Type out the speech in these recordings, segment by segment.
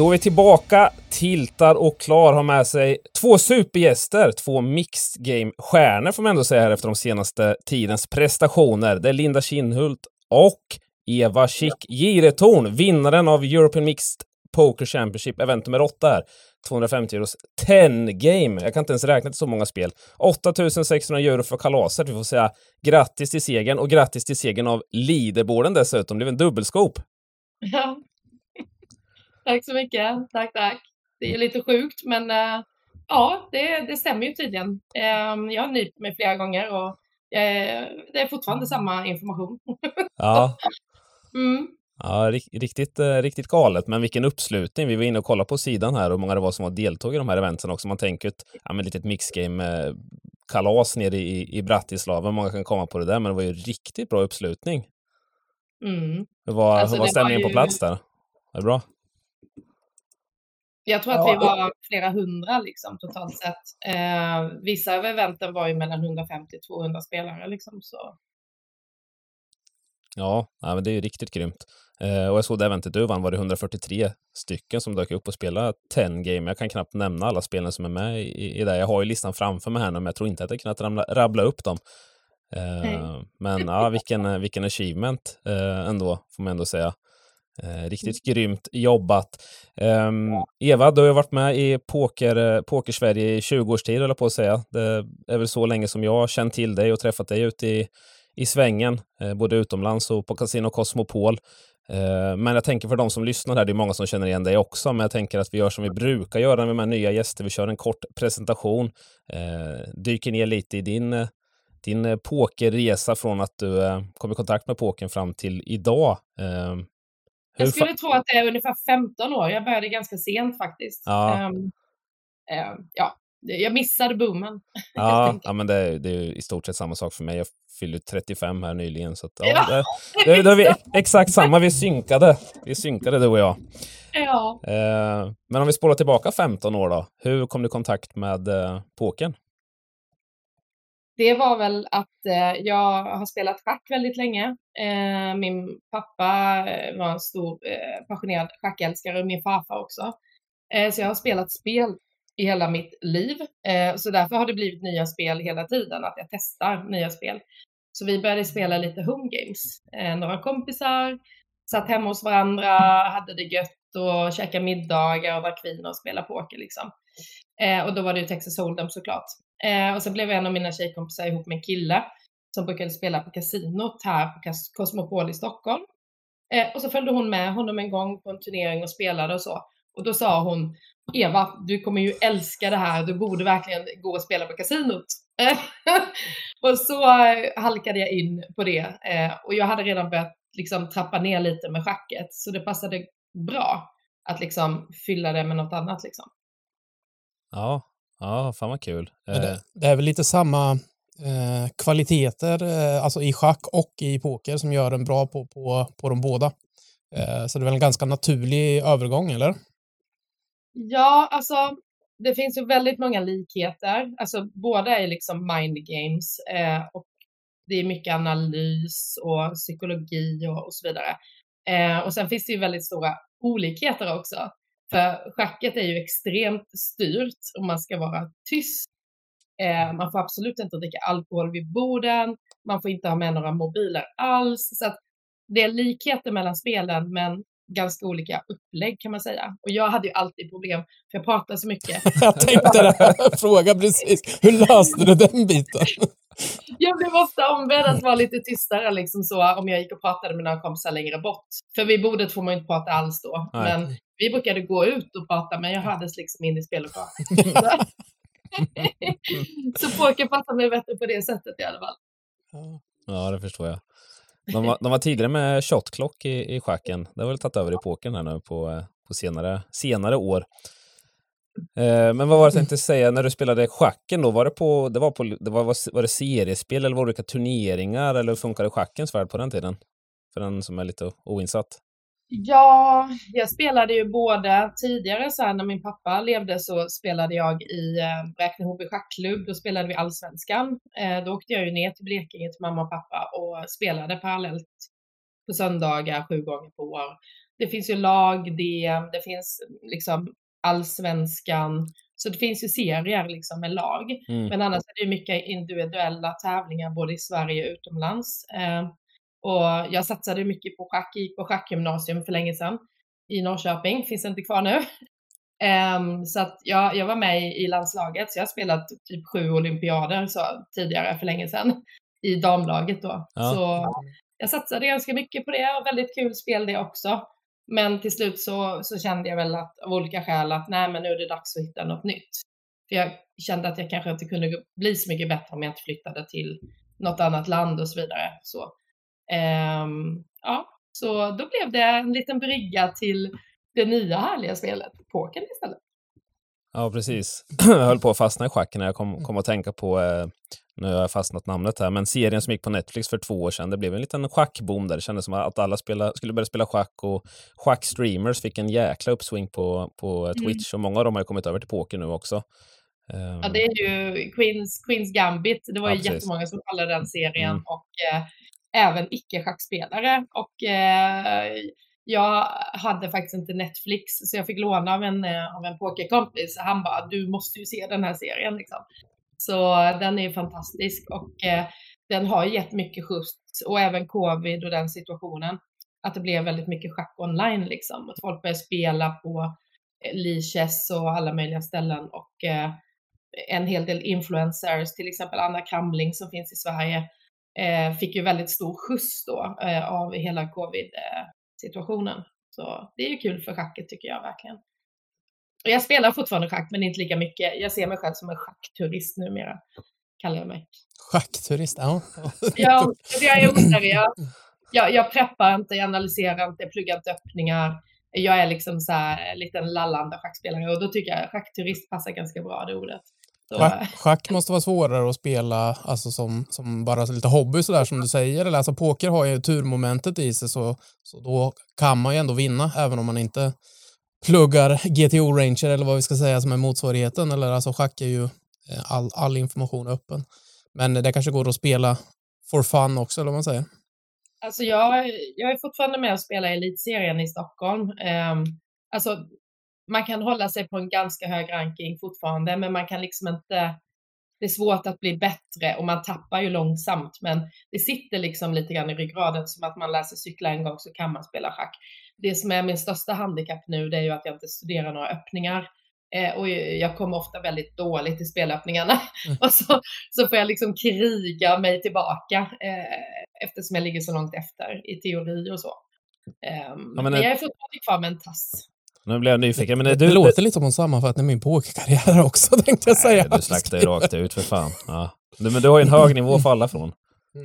Då är vi tillbaka, tiltar och klar har med sig 2 supergäster, 2 mixed game-stjärnor får man ändå säga här efter de senaste tidens prestationer. Det är Linda Kinnhult och Eva Chick Giretorn, vinnaren av European Mixed Poker Championship, event nummer 8 här. 250 euros 10 game. Jag kan inte ens räkna till så många spel. 8600 euro för kalaset. Vi får säga grattis till segern och grattis till segern av leaderboarden dessutom. Det blev en dubbelskop. Ja. Tack så mycket. Tack. Det är lite sjukt, men ja, det stämmer ju tydligen. Jag har nypt mig flera gånger och det är fortfarande samma information. Ja. Mm. Ja, riktigt galet, men vilken uppslutning. Vi var inne och kollade på sidan här och många det var som var deltog i de här eventen också. Man tänker ett litet mixgame kalas nere i Bratislava. Många kan komma på det där, men det var ju riktigt bra uppslutning. Mm. Hur var stämningen på plats där? Är det bra? Jag tror att vi var flera hundra liksom, totalt sett. Vissa av eventen var ju mellan 150-200 spelare liksom, så. Ja, men det är ju riktigt grymt. Och jag såg det eventet du vann var det 143 stycken som dök upp och spelade 10 game. Jag kan knappt nämna alla spelen som är med i det. Jag har ju listan framför mig här nu, men jag tror inte att jag kunnat rabbla upp dem. Men ja, vilken achievement ändå, får man ändå säga. Riktigt grymt jobbat. Eva, du har ju varit med i Poker-Sverige i 20 års tid, eller på att säga. Det är väl så länge som jag har känt till dig och träffat dig ute i svängen, både utomlands och på Casino Cosmopol. Men jag tänker för de som lyssnar här, det är många som känner igen dig också, men jag tänker att vi gör som vi brukar göra med de här nya gäster. Vi kör en kort presentation, dyker ner lite i din pokerresa från att du kom i kontakt med pokern fram till idag. Jag skulle tro att det är ungefär 15 år. Jag började ganska sent faktiskt. Ja. Jag missade boomen. Ja, men det är ju i stort sett samma sak för mig. Jag fyllde 35 här nyligen. Så att, det är vi exakt samma. Vi synkade du och jag. Ja. Men om vi spårar tillbaka 15 år då. Hur kom du i kontakt med pokern? Det var väl att jag har spelat schack väldigt länge. Min pappa var en stor passionerad schackälskare och min farfar också. Så jag har spelat spel i hela mitt liv. Så därför har det blivit nya spel hela tiden, att jag testar nya spel. Så vi började spela lite home games. Några kompisar satt hemma hos varandra, hade det gött och käkade middagar och drack vin och spelade poker liksom. Och då var det ju Texas Hold'em såklart. Och så blev en av mina tjejkompisar ihop med en kille som brukade spela på kasinot här på Cosmopol i Stockholm. Och så följde hon med honom en gång på en turnering och spelade och så. Och då sa hon: Eva, du kommer ju älska det här. Du borde verkligen gå och spela på kasinot. Och så halkade jag in på det. Och jag hade redan börjat liksom trappa ner lite med schacket. Så det passade bra att liksom fylla det med något annat liksom. Ja, fan vad kul. Det är väl lite samma kvaliteter alltså i schack och i poker som gör en bra på de båda. Så det är väl en ganska naturlig övergång, eller? Ja, alltså det finns ju väldigt många likheter. Alltså båda är liksom mind games och det är mycket analys och psykologi och så vidare. Och sen finns det ju väldigt stora olikheter också. För schacket är ju extremt styrt och man ska vara tyst. Man får absolut inte dricka alkohol vid borden. Man får inte ha med några mobiler alls. Så att det är likheter mellan spelen, men ganska olika upplägg kan man säga. Och jag hade ju alltid problem, för jag pratade så mycket. Jag tänkte det här, fråga precis. Hur löste du den biten? Jag blev ofta ombedd att vara lite tystare liksom så, om jag gick och pratade med några kompisar längre bort. För vid bordet får man inte prata alls då. Nej. Men vi brukade gå ut och prata, men jag hördes liksom in i spellokalen. Så poker passar mig bättre på det sättet i alla fall. Ja, det förstår jag. De var tidigare med shotclock i schacken. Det har väl tagit över i pokern här nu på senare år. Men vad var det jag tänkte säga när du spelade schacken då? Var det seriespel eller var det olika turneringar, eller funkade schackens värld på den tiden? För den som är lite oinsatt. Ja, jag spelade ju både tidigare så här, när min pappa levde så spelade jag i Bräkne-Hoby schackklubb. Då spelade vi allsvenskan. Då åkte jag ju ner till Blekinge till mamma och pappa och spelade parallellt på söndagar 7 gånger på år. det finns ju lag-DM, det finns liksom allsvenskan. Så det finns ju serier liksom med lag. Men annars är det ju mycket individuella tävlingar både i Sverige och utomlands. Och jag satsade mycket på schack, gick på schackgymnasium för länge sedan i Norrköping, finns inte kvar nu. Så att jag var med i landslaget, så jag har spelat typ 7 olympiader så, tidigare för länge sedan i damlaget då. Ja. Så jag satsade ganska mycket på det och väldigt kul spel det också. Men till slut så kände jag väl att av olika skäl att nej, men nu är det dags att hitta något nytt. För jag kände att jag kanske inte kunde bli så mycket bättre om jag inte flyttade till något annat land och så vidare. Så, så då blev det en liten brygga till det nya härliga spelet, pokern istället. Ja, precis. Jag höll på att fastna i schacken när jag kom att tänka på, nu har jag fastnat namnet här, men serien som gick på Netflix för 2 år sedan, det blev en liten schackboom där. Det kändes som att alla skulle börja spela schack och schackstreamers fick en jäkla uppsving på Twitch och många av dem har ju kommit över till poker nu också. Ja, det är ju Queens Gambit, det var ju precis. jättemånga som kallade den serien och även icke-schackspelare och jag hade faktiskt inte Netflix så jag fick låna av en pokerkompis. Han bara, du måste ju se den här serien liksom. Så den är fantastisk och den har gett mycket skjuts och även covid och den situationen att det blev väldigt mycket schack online liksom. Att folk började spela på Lichess och alla möjliga ställen och en hel del influencers, till exempel Anna Kamling som finns i Sverige, fick ju väldigt stor skjuts då av hela covid-situationen. Så det är ju kul för schacket tycker jag verkligen. Och jag spelar fortfarande schack men inte lika mycket. Jag ser mig själv som en schackturist numera, kallar jag mig. Schackturist, ja. Ja, jag är oseriös. Jag preppar inte, jag analyserar inte, jag pluggar inte öppningar. Jag är liksom så här liten lallande schackspelare och då tycker jag schackturist passar ganska bra det ordet. Schack måste vara svårare att spela alltså som bara lite hobby sådär som du säger. Eller, alltså, poker har ju turmomentet i sig så då kan man ju ändå vinna även om man inte pluggar GTO Ranger eller vad vi ska säga som är motsvarigheten. Eller, alltså, schack är ju all information öppen. Men det kanske går att spela for fun också eller vad man säger. Alltså jag är fortfarande med och spelar i elitserien i Stockholm. Alltså man kan hålla sig på en ganska hög ranking fortfarande, men man kan liksom inte, det är svårt att bli bättre och man tappar ju långsamt, men det sitter liksom lite grann i ryggraden som att man läser cykla en gång så kan man spela schack. Det som är min största handikapp nu, det är ju att jag inte studerar några öppningar och jag kommer ofta väldigt dåligt i spelöppningarna och så får jag liksom kriga mig tillbaka eftersom jag ligger så långt efter i teori och så. Men jag är fortfarande kvar med en tass. Nu blir jag nyfiken. Men det låter lite som en sammanfattning av min pokerkarriär också, tänkte jag säga. Du slaktade ju rakt ut, för fan. Ja. Men du har ju en hög nivå att falla från.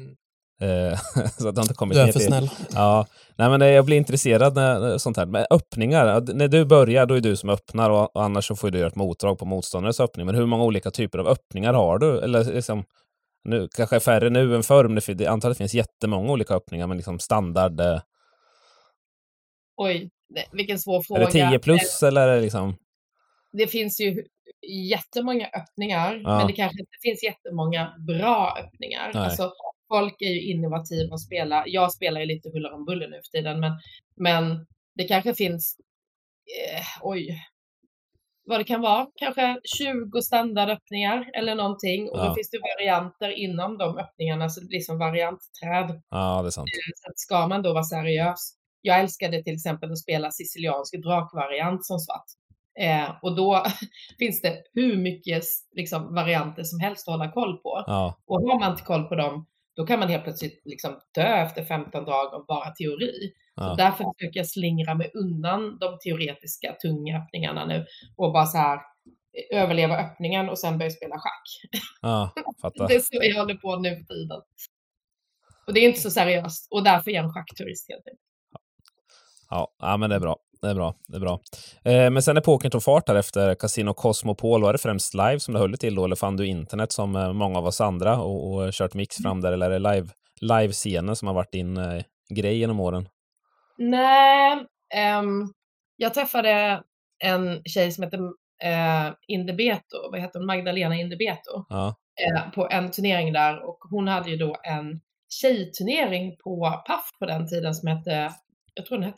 Så att det inte kommit du är ner för till. snäll. Ja. Nej, men jag blir intresserad när sånt här. Med öppningar, när du börjar, då är du som öppnar och annars så får du göra ett motdrag på motståndares öppning. Men hur många olika typer av öppningar har du? Eller liksom, nu kanske är färre nu än förr, men det antagligen finns jättemånga olika öppningar, men liksom standard. Oj, vilken svår fråga. Är det 10 plus eller är det liksom? Det finns ju jättemånga öppningar, men det kanske inte finns jättemånga bra öppningar. Nej. Alltså, folk är ju innovativa att spela. Jag spelar ju lite huller om buller nu för tiden, men det kanske finns, vad det kan vara, kanske 20 standardöppningar eller någonting. Och då finns det varianter inom de öppningarna, så det blir som variantträd. Ja, det är sant. Så att ska man då vara seriös. Jag älskade till exempel att spela siciliansk drakvariant som svart. Och då finns det hur mycket liksom, varianter som helst att hålla koll på. Ja. Och har man inte koll på dem, då kan man helt plötsligt liksom dö efter 15 drag av bara teori. Så därför försöker jag slingra mig undan de teoretiska tunga öppningarna nu. Och bara så här överleva öppningen och sen börja spela schack. Ja, fattar. Det är så jag håller på nu för tiden. Och det är inte så seriöst. Och därför är jag en schackturist helt enkelt. Ja, men det är bra. Det är bra. Men sen är pokern tog fart här efter Casino Cosmopol. Var det främst live som det höll till då? Eller fann du internet som många av oss andra och kört mix fram där? Eller är det live-scenen som har varit din grej genom åren? Nej, jag träffade en tjej som heter Indebeto. Vad heter hon? Magdalena Indebeto. Ja. På en turnering där. Och hon hade ju då en tjejturnering på PAF på den tiden som hette, jag tror den hette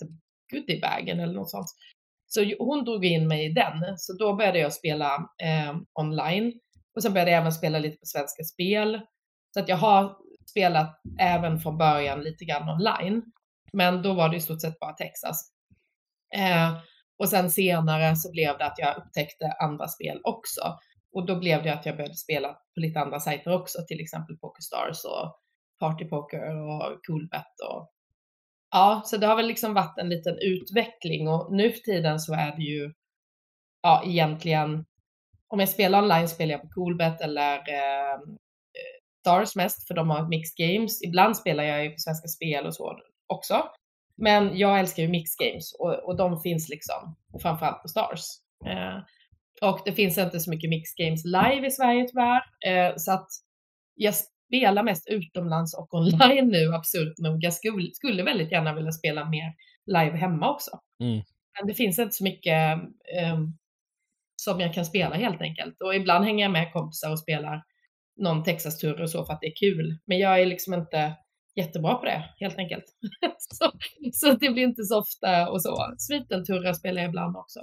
goodiebagen eller något sånt. Så hon drog in mig i den. Så då började jag spela online. Och sen började jag även spela lite på Svenska Spel. Så att jag har spelat även från början lite grann online. Men då var det i stort sett bara Texas. Och sen senare så blev det att jag upptäckte andra spel också. Och då blev det att jag började spela på lite andra sajter också. Till exempel PokerStars och Party Poker och Coolbet. Ja, så det har väl liksom varit en liten utveckling. Och nu för tiden så är det ju egentligen, om jag spelar online spelar jag på Coolbet eller Stars mest, för de har mixed games. Ibland spelar jag ju på Svenska Spel och så också. Men jag älskar ju mixed games och de finns liksom, och framförallt på Stars. Och det finns inte så mycket mixed games live i Sverige tyvärr. Så att jag spelar mest utomlands och online nu, absurt nog. Jag skulle väldigt gärna vilja spela mer live hemma också. Men det finns inte så mycket som jag kan spela helt enkelt. Och ibland hänger jag med kompisar och spelar någon Texas-tur och så för att det är kul. Men jag är liksom inte jättebra på det, helt enkelt. så det blir inte så ofta och så. Svitenturrar spelar jag ibland också.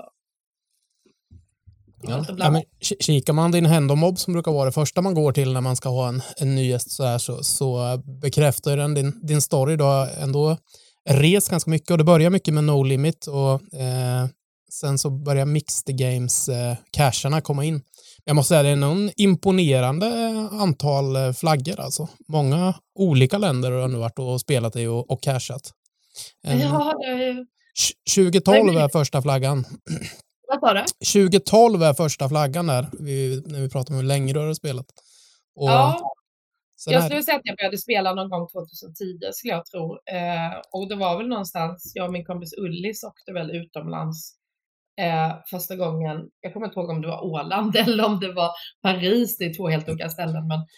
Ja, men kikar man din Hendomob som brukar vara det första man går till när man ska ha en ny gäst så bekräftar den din story. Du har ändå rest ganska mycket och det börjar mycket med No Limit och sen så börjar Mixed Games casharna komma in. Jag måste säga det är någon imponerande antal flaggor alltså. Många olika länder har nu varit och spelat i och cashat. Ja, 2012 är första flaggan. Vad sa du? 2012 är första flaggan där, när vi pratar om hur länge du har spelat. Och jag skulle säga att jag började spela någon gång 2010 skulle jag tro. Och det var väl någonstans, jag och min kompis Ullis åkte väl utomlands första gången. Jag kommer inte ihåg om det var Åland eller om det var Paris, det är 2 helt olika ställen. Men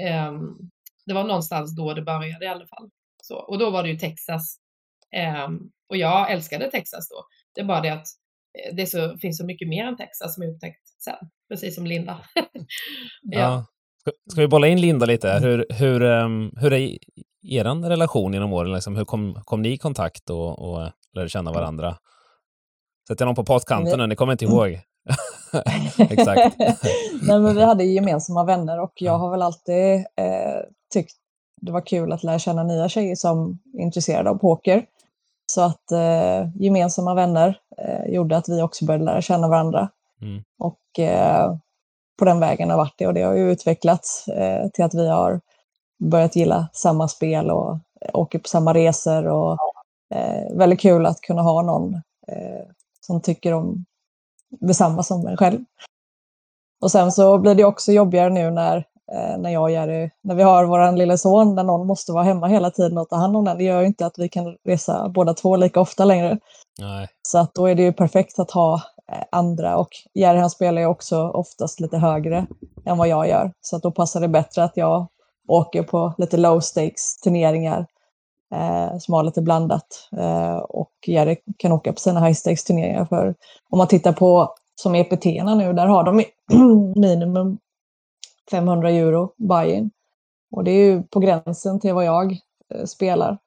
det var någonstans då det började i alla fall. Så, och då var det ju Texas. Och jag älskade Texas då. Det är bara det att finns så mycket mer än Texas som jag upptäckt sen. Precis som Linda. Ja. Ska vi bolla in Linda lite? Hur är er relation genom åren? Liksom? Hur kom ni i kontakt och lärde känna varandra? Sätter någon på pottkanten nu? Ni kommer inte ihåg. Exakt. Nej, men vi hade gemensamma vänner och jag har väl alltid tyckt det var kul att lära känna nya tjejer som är intresserade av poker. Så att gemensamma vänner gjorde att vi också började lära känna varandra. Och på den vägen har varit det. Och det har ju utvecklats till att vi har börjat gilla samma spel och åker på samma resor. Och väldigt kul att kunna ha någon som tycker om detsamma som en själv. Och sen så blir det också jobbigare nu när jag gör det, när vi har våran lilla son, där någon måste vara hemma hela tiden och ta hand om den. Det gör ju inte att vi kan resa båda två lika ofta längre. Nej. Så att då är det ju perfekt att ha andra, och Jerry han spelar ju också oftast lite högre än vad jag gör. Så att då passar det bättre att jag åker på lite low stakes turneringar som har lite blandat. Och Jerry kan åka på sina high stakes turneringar. För om man tittar på som EPT-erna nu, där har de minimum 500 euro buy-in. Och det är ju på gränsen till vad jag spelar.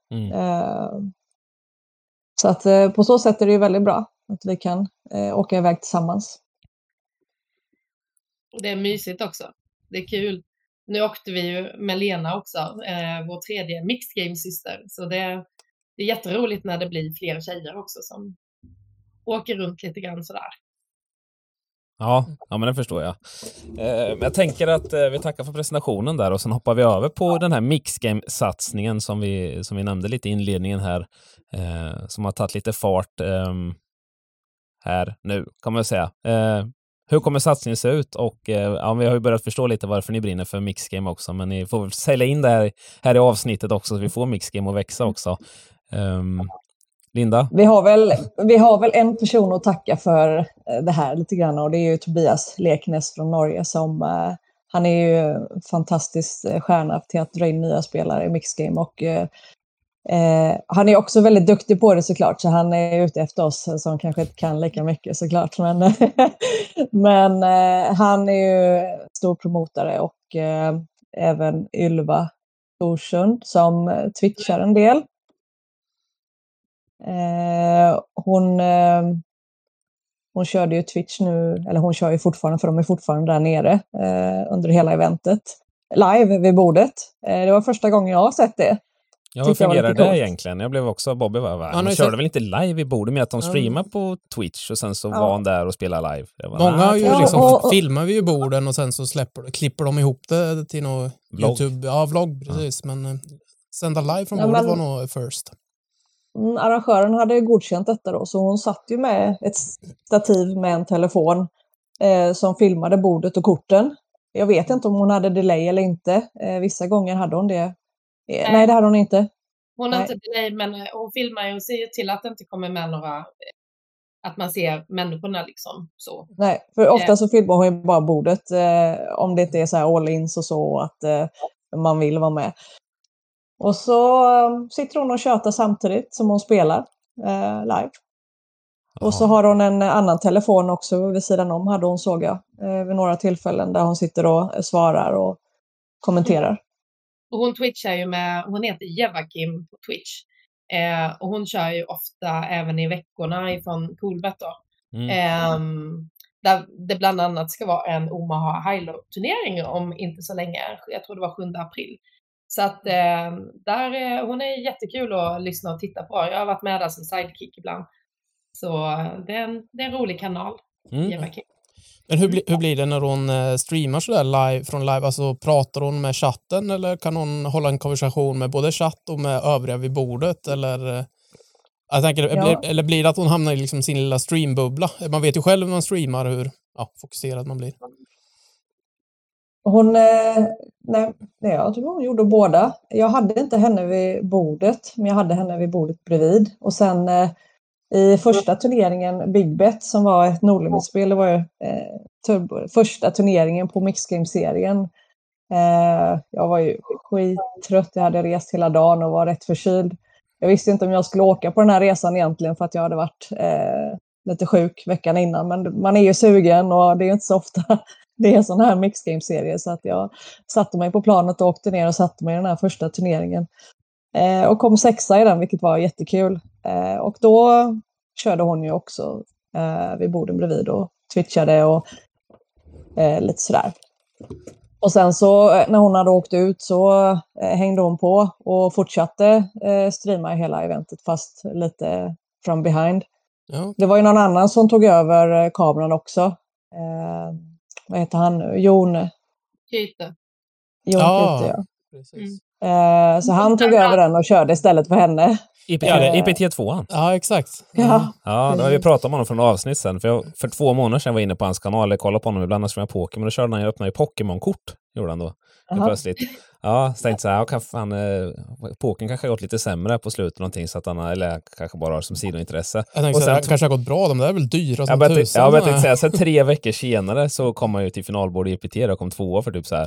Så att på så sätt är det ju väldigt bra att vi kan åka iväg tillsammans. Det är mysigt också. Det är kul. Nu åkte vi ju med Lena också, vår tredje mixed game-syster. Så det är jätteroligt när det blir fler tjejer också som åker runt lite grann sådär. Ja, men det förstår jag. Jag tänker att vi tackar för presentationen där och sen hoppar vi över på den här mixgame-satsningen som vi nämnde lite i inledningen här, som har tagit lite fart här nu, kan man säga. Hur kommer satsningen se ut? Och vi har ju börjat förstå lite varför ni brinner för mixgame också, men ni får väl sälja in det här i avsnittet också så vi får mixgame att växa också. Linda? Vi har väl en person att tacka för det här lite grann, och det är ju Tobias Leknes från Norge som han är ju fantastisk stjärna till att dra in nya spelare i mixgame, och han är också väldigt duktig på det såklart, så han är ute efter oss som kanske inte kan lika mycket såklart, men han är ju stor promotare, och även Ylva Thorsund som twitchar en del. Hon körde ju Twitch nu, eller hon kör ju fortfarande, för de är fortfarande där nere under hela eventet. Live vid bordet. Det var första gången jag har sett det. Ja, hur fungerar det egentligen? Jag blev också, Bobby han körde väl inte live i bordet med att de streamar på Twitch och sen så var han där och spelade live. Många har ju filmar vi ju borden och sen så klipper de ihop det till någon YouTube. Ja, vlogg, precis. Men sända live från bordet var nog first. Arrangören hade godkänt detta då, så hon satt ju med ett stativ med en telefon som filmade bordet och korten. Jag vet inte om hon hade delay eller inte. Vissa gånger hade hon det. Nej, det hade hon inte. Hon har inte delay, men hon filmar ju och ser till att det inte kommer med några, att man ser människorna liksom så. Nej, för ofta så filmar hon ju bara bordet om det inte är så här all-ins och så att man vill vara med. Och så sitter hon och tjötar samtidigt som hon spelar live. Och så har hon en annan telefon också vid sidan om, hade hon, såg jag vid några tillfällen, där hon sitter och svarar och kommenterar. Och hon twitchar ju hon heter Jevakim på Twitch. Och hon kör ju ofta även i veckorna ifrån Coolbet då. Där det bland annat ska vara en Omaha Hilo-turnering om inte så länge. Jag tror det var 7 april. Så att hon är jättekul att lyssna och titta på. Jag har varit med där som sidekick ibland. Så det är en rolig kanal. Jevakim. Men hur blir det när hon streamar sådär live från live? Alltså pratar hon med chatten eller kan hon hålla en konversation med både chatt och med övriga vid bordet? Eller, jag tänker, eller blir det att hon hamnar i liksom sin lilla streambubbla? Man vet ju själv när man streamar hur fokuserad man blir. Jag tror hon gjorde båda. Jag hade inte henne vid bordet, men jag hade henne vid bordet bredvid. Och sen i första turneringen, Big Bet, som var ett Nordlimit-spel, det var ju första turneringen på Mixed-Games-serien. Jag var ju skittrött, jag hade rest hela dagen och var rätt förkyld. Jag visste inte om jag skulle åka på den här resan egentligen, för att jag hade varit lite sjuk veckan innan. Men man är ju sugen och det är inte så ofta det är en sån här Mixed-Games-serie. Så att jag satte mig på planet och åkte ner och satte mig i den här första turneringen. Och kom 6:a i den, vilket var jättekul. Och då körde hon ju också vid borden bredvid och twitchade och lite sådär. Och sen så när hon hade åkt ut så hängde hon på och fortsatte streama hela eventet, fast lite from behind. Ja. Det var ju någon annan som tog över kameran också. Vad heter han nu? Jon Kyte, ja. Precis. Så han tog över den och körde istället för henne. IPT2. Ja, exakt. Ja, då har vi pratat om honom från avsnitt sen. För 2 månader sedan var jag inne på hans kanal. Jag kollade på honom ibland när jag spelade Pokémon. Då körde han och öppnade ju Pokémon-kort. Gjorde han då. Plötsligt. Ja, så tänkte jag så här, Pokémon kanske har gått lite sämre på slutet någonting, så att han, eller kanske bara har som sidointresse. Jag tänkte så här, kanske har gått bra, de där är väl dyra som tusen. Jag tänkte säga, så 3 veckor senare så kom han ju till finalbord i IPT och kom 2 för typ så här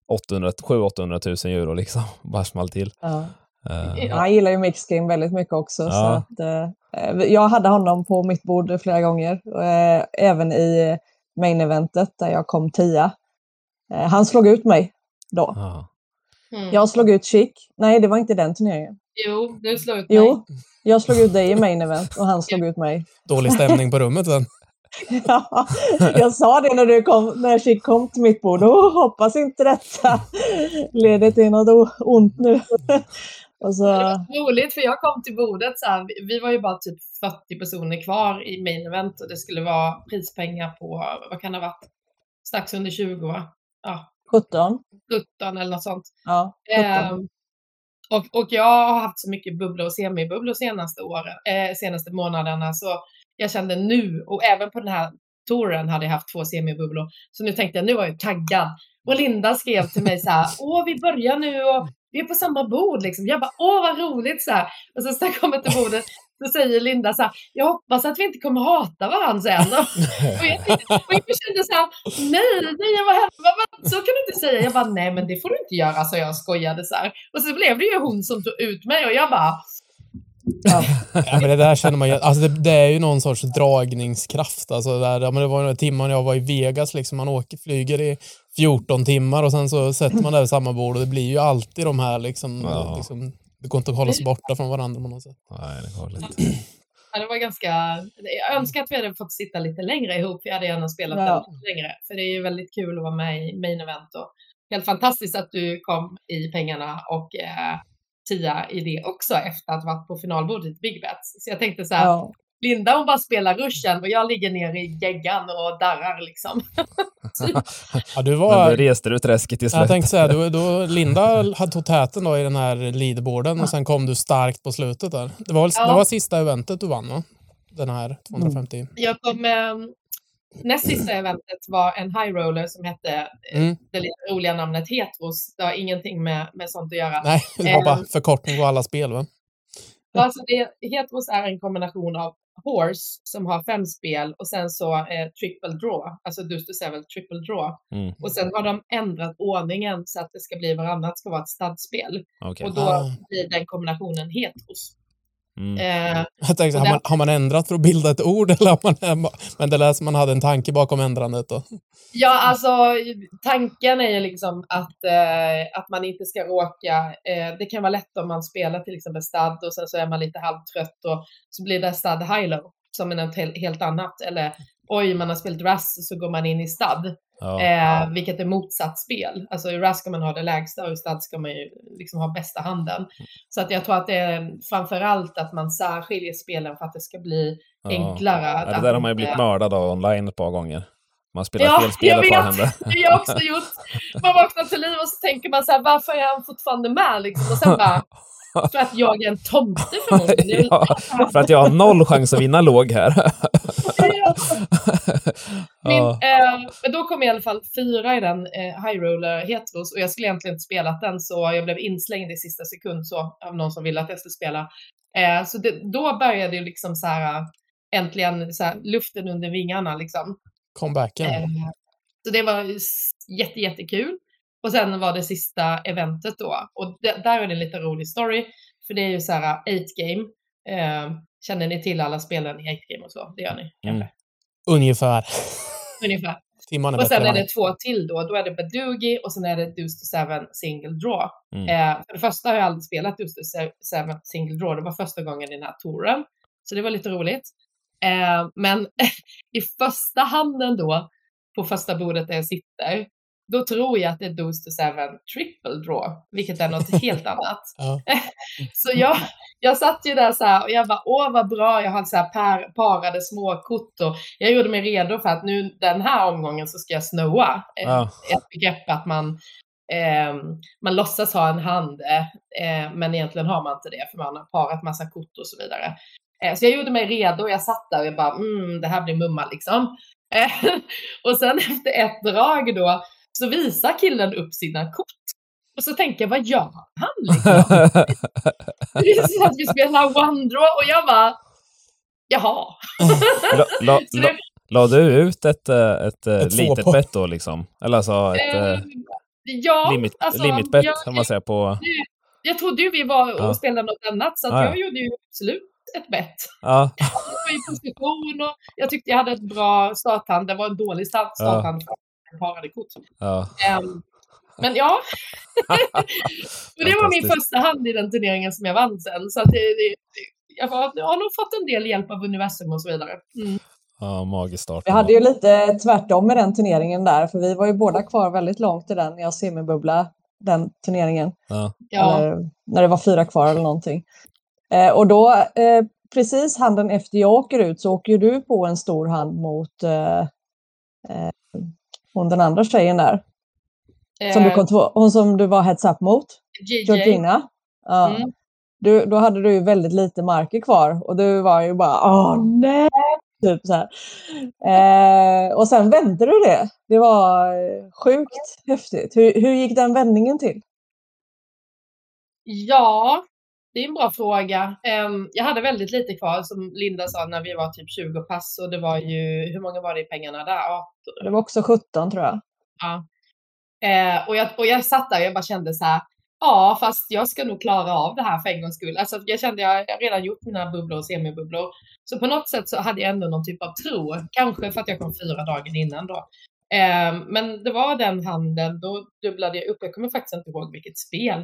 700-800 000 euro liksom. Bara small till. Ja. Han gillar ju Mixed Game väldigt mycket också. Så att, jag hade honom på mitt bord flera gånger. Även i main-eventet där jag kom 10. Han slog ut mig då. Jag slog ut Chic. Nej, det var inte den turneringen. Jo, du slog ut mig. Jo, jag slog ut dig i main-event och han slog ut mig. Dålig stämning på rummet sen. Ja, jag sa det när Chic kom till mitt bord. Hoppas inte detta leder till något ont nu. Och så... Det var roligt, för jag kom till bordet så här, vi var ju bara typ 40 personer kvar i main event och det skulle vara prispengar på, vad kan det ha varit? Strax under 20, va? Ja. 17 eller något sånt. Ja, 17. Och jag har haft så mycket bubblor och semibubblor senaste månaderna, så jag kände nu, och även på den här touren hade jag haft 2 semibubblor, så nu tänkte jag, nu var jag taggad. Och Linda skrev till mig så här: vi börjar nu och vi är på samma bord liksom. Jag bara, vad roligt så här. Och så när jag kommer till bordet så säger Linda så här: jag hoppas att vi inte kommer hata varandra sen. Och jag kände så här: nej, så kan du inte säga. Jag bara, nej men det får du inte göra, så jag skojade så här. Och så blev det ju hon som tog ut mig och jag bara... Ja, men det där känner man ju, alltså det är ju någon sorts dragningskraft, alltså men det var några timmar när jag var i Vegas liksom, man flyger i 14 timmar och sen så sätter man där vid samma bord och det blir ju alltid de här liksom Det går inte att hålla sig borta från varandra på något sätt. Nej, det går lite. Ja, det var ganska... Jag önskar att vi hade fått sitta lite längre ihop. Jag hade gärna spelat den lite längre. För det är ju väldigt kul att vara med i main event. Och helt fantastiskt att du kom i pengarna och Tia i det också efter att ha varit på finalbordet i Big Bets. Så jag tänkte så här, Linda hon bara spelar ruschen och jag ligger ner i geggan och darrar liksom. Ja, du var... Men då reste du träsket i slut. Jag tänkte säga, Linda hade tog täten då i den här leaderboarden och sen kom du starkt på slutet där. Det var sista eventet du vann, va? Den här 250. Jag kom... näst sista eventet var en high roller som hette det lite roliga namnet Hetros. Det har ingenting med sånt att göra. Nej, det var bara förkortning på alla spel, va? Alltså Hetros är en kombination av Horse som har 5 spel och sen så triple draw, alltså Deuce to Seven triple draw. Och sen har de ändrat ordningen så att det ska bli varannat ska vara ett stadspel. Okay. Och då blir den kombinationen Hetros. Jag tänkte, har man ändrat för att bilda ett ord eller men det lät som man hade en tanke bakom ändrandet då? Ja, alltså tanken är ju liksom att man inte ska råka, det kan vara lätt om man spelar till exempel stad och sen så är man lite halvtrött och så blir det stad high-low som är något helt annat, eller oj, man har spelat RAS så går man in i stad. Vilket är motsatt spel. Alltså i RAS ska man ha det lägsta och i stad ska man ju liksom ha bästa handen. Så att jag tror att det är framförallt att man särskiljer spelen för att det ska bli enklare. Ja, det där har man ju blivit mördad av online ett par gånger. Man spelar fel spel och får hända. Det har jag också gjort. Man vaknar till liv och så tänker man så här, varför är han fortfarande med liksom? Och sen bara, för att jag är en tomte förmodligen. För att jag har 0 chans att vinna låg här. Men då kom jag i alla fall 4 i den High Roller Hetros och jag skulle egentligen inte spelat den så jag blev inslängd i sista sekund så av någon som ville att jag skulle spela. Så då började det liksom så här äntligen så här, luften under vingarna liksom. Comebacken. Så det var jättekul. Och sen var det sista eventet då. Och där är det en lite rolig story. För det är ju så här 8-game. Känner ni till alla spelen i 8-game och så? Det gör ni kanske? Ungefär. Timmarna och sen är det 2 till då. Då är det Badugi och sen är det Deuce to Seven single draw. För det första har jag aldrig spelat Deuce to Seven single draw. Det var första gången i den här touren. Så det var lite roligt. Men i första handen då, på första bordet där jag sitter, då tror jag att det är Deuce to Seven triple draw, vilket är något helt annat. Så jag satt ju där så här och jag bara, åh vad bra, jag har så här parade små kort och jag gjorde mig redo för att nu den här omgången så ska jag snowa. Ett begrepp att man låtsas ha en hand, men egentligen har man inte det för man har parat massa kort och så vidare. Så jag gjorde mig redo och jag satt där och jag bara, det här blir mumma liksom. Och sen efter ett drag då så visar killen upp sina kort. Och så tänker jag, vad gör han liksom? Det är så att vi spelar one draw och jag bara, jaha. La du ut ett litet bett då liksom? Eller alltså ett limit bet kan man säga på... Jag trodde ju vi var och spelade något annat så att jag gjorde ju absolut ett bett. Jag var i position och jag tyckte jag hade ett bra starthand. Det var en dålig starthand för att parade kort. Men ja, och det var min första hand i den turneringen som jag vann sen. Så att jag har nog fått en del hjälp av universum och så vidare. Ja, magisk start. Vi hade ju lite tvärtom med den turneringen där. För vi var ju båda kvar väldigt långt i den. Jag semibubbla den turneringen. Eller, när det var 4 kvar eller någonting. Och då, precis handen efter jag åker ut så åker du på en stor hand mot hon den andra tjejen där. Hon som du var heads up mot. Georgina. Då hade du ju väldigt lite marker kvar. Och du var ju bara, nej! Typ så här. Och sen vände du det. Det var sjukt häftigt. Hur gick den vändningen till? Ja, det är en bra fråga. Jag hade väldigt lite kvar som Linda sa när vi var typ 20 pass. Och det var ju, hur många var det i pengarna där? 18. Det var också 17 tror jag. Ja. Och jag satt där och jag bara kände så här, fast jag ska nog klara av det här för en gångs skull. Alltså jag kände, jag har redan gjort mina bubblor och semibubblor. Så på något sätt så hade jag ändå någon typ av tro. Kanske för att jag kom 4 dagar innan då. Men det var den handen, då dubblade jag upp. Jag kommer faktiskt inte ihåg vilket spel.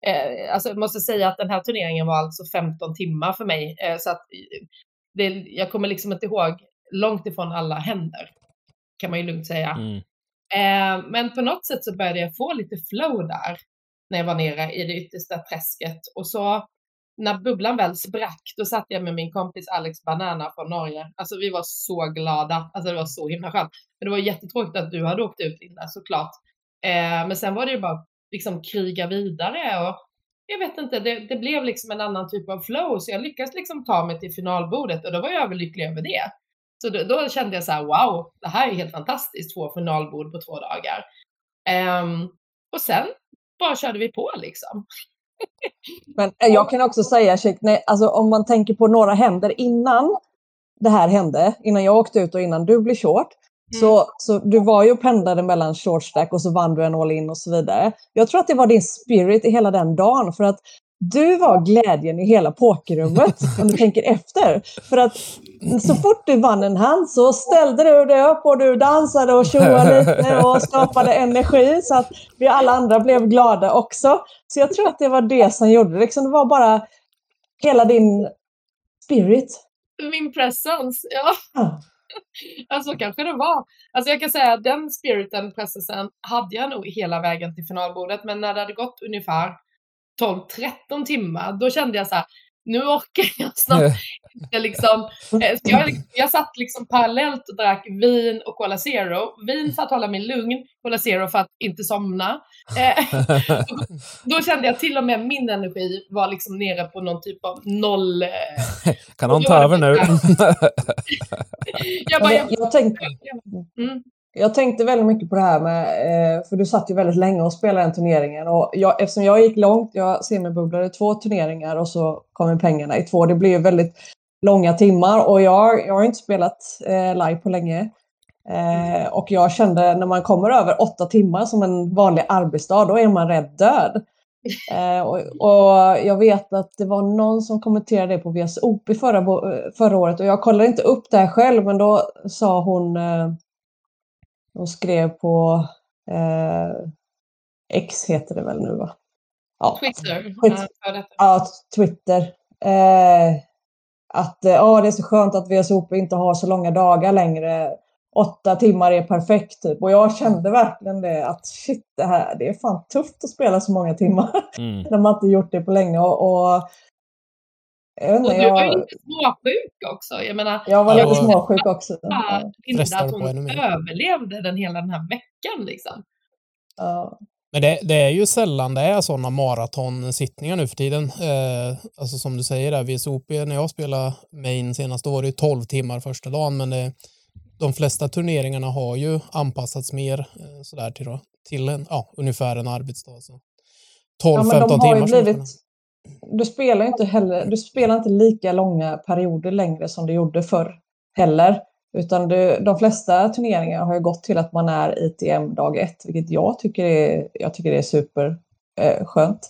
Alltså jag måste säga att den här turneringen var alltså 15 timmar för mig. Så att jag kommer liksom inte ihåg långt ifrån alla händer. Kan man ju lugnt säga. Men på något sätt så började jag få lite flow där. När jag var nere i det yttersta träsket. Och så när bubblan väl sprack, då satt jag med min kompis Alex Banana från Norge. Alltså vi var så glada. Alltså det var så himla skönt. Men det var jättetråkigt att du hade åkt ut, Linda, såklart. Men sen var det ju bara liksom kriga vidare. Och jag vet inte, det blev liksom en annan typ av flow. Så jag lyckades liksom ta mig till finalbordet. Och då var jag överlycklig över det. Så då kände jag så här, wow, det här är helt fantastiskt. 2 finalbord på 2 dagar. Och sen bara körde vi på liksom. Men jag kan också säga, alltså om man tänker på några händer innan det här hände, innan jag åkte ut och innan du blev short, så du var ju pendlade mellan short stack och så vann du en all-in och så vidare. Jag tror att det var din spirit i hela den dagen, för att du var glädjen i hela pokerrummet om du tänker efter. För att så fort du vann en hand så ställde du dig upp och du dansade och tjoade lite och skapade energi så att vi alla andra blev glada också. Så jag tror att det var det som gjorde det. Liksom, det var bara hela din spirit. Min presence, ja. Alltså kanske det var. Alltså jag kan säga att den spiriten, presensen, hade jag nog hela vägen till finalbordet. Men när det hade gått ungefär 12-13 timmar, då kände jag så här, nu orkar jag snart liksom, jag satt liksom parallellt och drack vin och Cola Zero. Vin för att hålla mig lugn, Cola Zero för att inte somna. Då kände jag till och med min energi var liksom nere på någon typ av noll. Kan någon ta över nu? Jag tänkte väldigt mycket på det här med, för du satt ju väldigt länge och spelade den turneringen. Och eftersom jag gick långt, jag semibubblade 2 turneringar och så kom pengarna i 2. Det blev ju väldigt långa timmar och jag har inte spelat live på länge. Och jag kände när man kommer över 8 timmar som en vanlig arbetsdag, då är man rätt död. Och jag vet att det var någon som kommenterade det på VSOP förra året och jag kollade inte upp det här själv, men då sa hon... De skrev på X heter det väl nu, va? Ja, Twitter. Ja, Twitter. Att det är så skönt att VSOP inte har så långa dagar längre. 8 timmar är perfekt typ. Och jag kände verkligen det att shit, det är fan tufft att spela så många timmar. När man inte gjort det på länge. Och du var ju lite småsjuk också. Jag var lite småsjuk också. Linda, att hon överlevde hela den här veckan liksom. Ja. Men det är ju sällan det är sådana maratonsittningar nu för tiden. Alltså som du säger där, VSOP, när jag spelade main senast, då var det 12 timmar första dagen. Men de flesta turneringarna har ju anpassats mer sådär till ungefär en arbetsdag. Så 12-15 timmar. Du spelar inte lika långa perioder längre som du gjorde förr heller. Utan de flesta turneringar har ju gått till att man är ITM dag 1, vilket jag tycker är super skönt.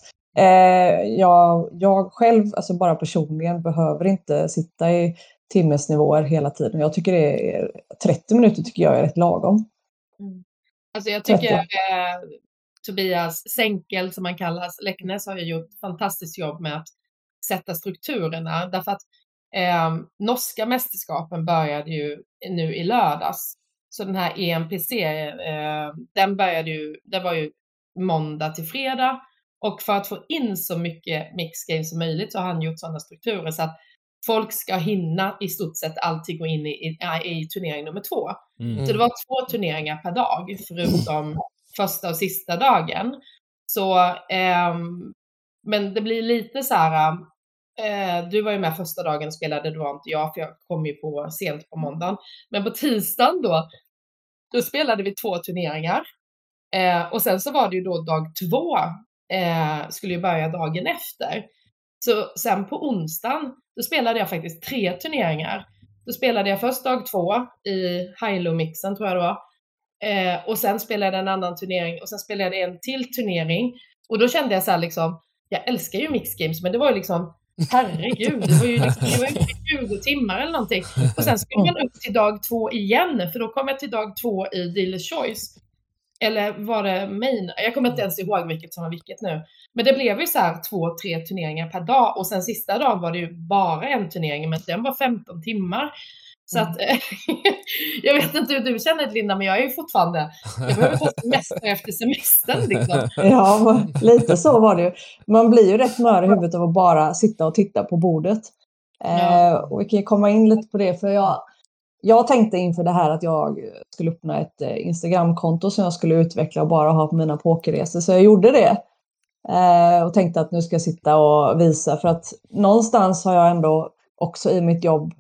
Jag själv, alltså bara personligen, behöver inte sitta i timmesnivåer hela tiden. Jag tycker det är 30 minuter tycker jag är rätt lagom. Alltså jag tycker Tobias Sänkel, som han kallas, Läcknäs, har ju gjort fantastiskt jobb med att sätta strukturerna. Därför att norska mästerskapen började ju nu i lördags. Så den här EMPC, det var ju måndag till fredag. Och för att få in så mycket mixgames som möjligt så har han gjort sådana strukturer så att folk ska hinna i stort sett alltid gå in i turnering nummer 2. Så det var 2 turneringar per dag förutom första och sista dagen. Så, men det blir lite så här, du var ju med första dagen, spelade, det var inte jag, för jag kom ju på sent på måndagen. Men på tisdagen då spelade vi 2 turneringar. Och sen så var det ju då dag 2, skulle ju börja dagen efter. Så sen på onsdagen, då spelade jag faktiskt 3 turneringar. Då spelade jag först dag 2 i Hilo-mixen, tror jag det var. Och sen spelade jag en annan turnering och sen spelade jag en till turnering. Och då kände jag så här liksom, jag älskar ju mixgames, men det var ju liksom, herregud, det var ju 20 timmar eller någonting. Och sen skulle man upp till dag 2 igen, för då kom jag till dag 2 i Dealer's Choice. eller var det main? Jag kommer inte ens ihåg vilket som var vilket nu. Men det blev ju så här 2-3 turneringar per dag. Och sen sista dagen var det ju bara en turnering, men den var 15 timmar. Så att, jag vet inte hur du känner det, Linda, men jag är ju fortfarande, jag behöver ta semester efter semestern liksom. Ja, lite så var det ju. Man blir ju rätt mör i huvudet av att bara sitta och titta på bordet. Och vi kan ju komma in lite på det, för jag tänkte inför det här att jag skulle öppna ett Instagramkonto som jag skulle utveckla och bara ha på mina pokerresor. Så jag gjorde det. Och tänkte att nu ska jag sitta och visa, för att någonstans har jag ändå också i mitt jobb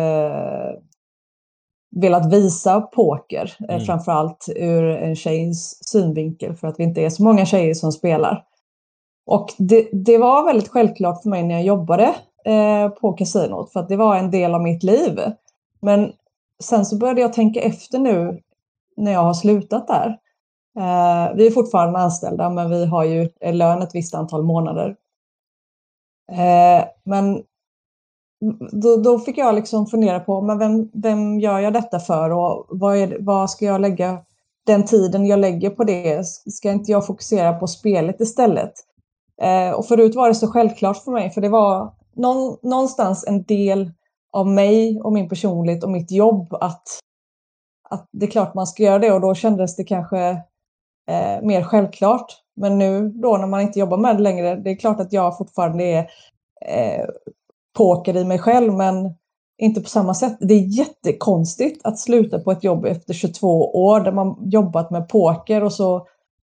velat visa poker, framförallt ur en tjejs synvinkel, för att vi inte är så många tjejer som spelar. Och det var väldigt självklart för mig när jag jobbade på kasinot, för att det var en del av mitt liv. Men sen så började jag tänka efter nu när jag har slutat där. Vi är fortfarande anställda, men vi har ju lön ett visst antal månader. Men då fick jag liksom fundera på, men vem gör jag detta för, och vad ska jag lägga den tiden jag lägger på det? Ska inte jag fokusera på spelet istället? Och förut var det så självklart för mig, för det var någonstans en del av mig och min personlighet och mitt jobb att det är klart man ska göra det, och då kändes det kanske mer självklart. Men nu då när man inte jobbar med det längre, det är klart att jag fortfarande är poker i mig själv, men inte på samma sätt. Det är jättekonstigt att sluta på ett jobb efter 22 år där man jobbat med poker, och så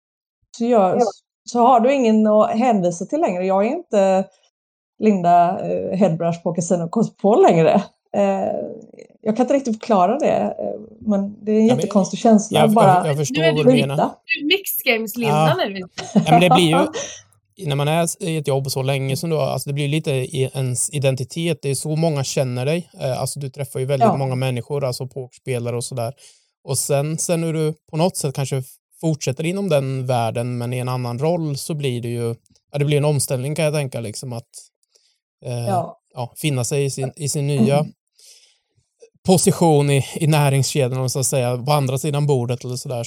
har du ingen att hänvisa till längre. Jag är inte Linda Headbrush på Casino Cosmopol längre. Jag kan inte riktigt förklara det, men det är en jättekonstig känsla. Jag förstår vad du menar. Mixed Games Linda nu. Ja, men det blir ju, när man är i ett jobb så länge som du har, alltså det blir lite i ens identitet. Det är så många känner dig. Alltså du träffar ju väldigt många människor, alltså pokerspelare och sådär. Och sen när du på något sätt kanske fortsätter inom den världen, men i en annan roll, så blir det ju, det blir en omställning, kan jag tänka, liksom att finna sig i sin nya position i näringskedjan, så att säga, på andra sidan bordet eller sådär.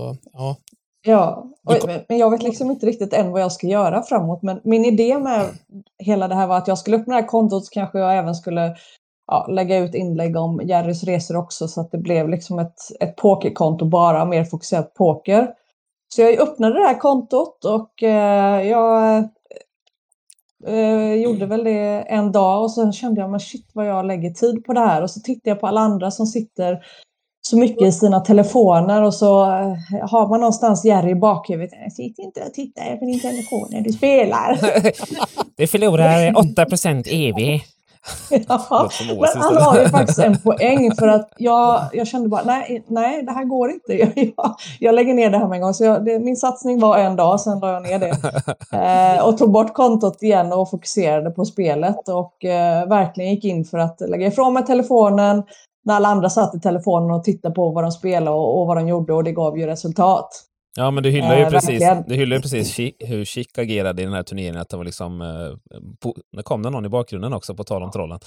Men jag vet liksom inte riktigt än vad jag ska göra framåt. Men min idé med hela det här var att jag skulle öppna det här kontot, så kanske jag även skulle lägga ut inlägg om Jerrys resor också, så att det blev liksom ett pokerkonto, bara mer fokuserat på poker. Så jag öppnade det här kontot, och jag gjorde väl det en dag, och sen kände jag, men shit vad jag lägger tid på det här. Och så tittade jag på alla andra som sitter så mycket i sina telefoner, och så har man någonstans Jerry i bakhuvudet. Sitt inte och titta på din telefon när du spelar. Det förlorar 8% EV. Ja, men han har ju faktiskt en poäng, för att jag kände bara, nej, det här går inte. Jag lägger ner det här med en gång. Så min satsning var en dag, sen la jag ner det. Och tog bort kontot igen och fokuserade på spelet. Och verkligen gick in för att lägga ifrån mig telefonen, när alla andra satt i telefonen och tittade på vad de spelade och vad de gjorde, och det gav ju resultat. Ja, men du hyllar ju precis hur Chic agerade i den här turneringen, att det var liksom det kom det någon i bakgrunden också, på tal om trollen.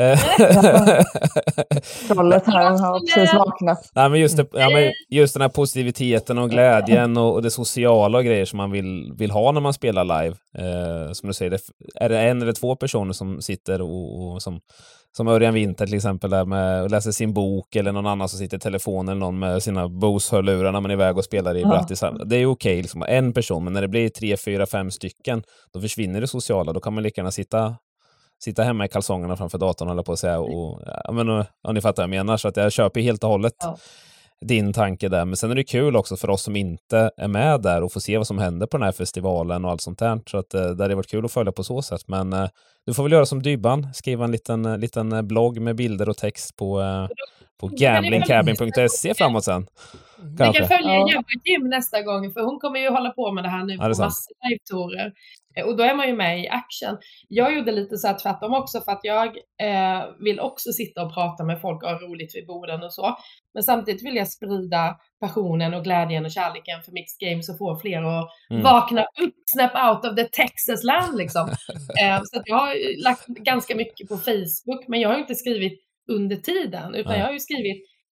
Trollet här har precis vaknat. Nej, men just den här positiviteten och glädjen och det sociala och grejer som man vill ha när man spelar live. Som du säger, är det en eller två personer som sitter och som Örjan Winter till exempel, där med och läser sin bok, eller någon annan som sitter i telefonen, eller någon med sina Bose-hörlurar när man är iväg och spelar i Bratislava. Det är okej, liksom, en person, men när det blir 3, 4, 5 stycken, då försvinner det sociala. Då kan man lika gärna sitta hemma i kalsongerna framför datorn, eller på att säga, och ni fattar vad jag menar. Så att jag köper helt och hållet din tanke där. Men sen är det kul också för oss som inte är med där, och få se vad som händer på den här festivalen och allt sånt där. Så att det hade varit kul att följa på så sätt. Men du får väl göra som Dybban, skriva en liten blogg med bilder och text på gamblingcabin.se framåt sen. Vi kan följa Jim nästa gång, för hon kommer ju hålla på med det här nu på massor live-tourer. Och då är man ju med i action. Jag gjorde lite så här tvärtom också, för att jag vill också sitta och prata med folk och ha roligt vid borden och så. Men samtidigt vill jag sprida passionen och glädjen och kärleken för Mixed Games, och få fler att vakna upp, snap out of the Texas land liksom. Så att jag har lagt ganska mycket på Facebook, men jag har inte skrivit under tiden, utan jag har ju skrivit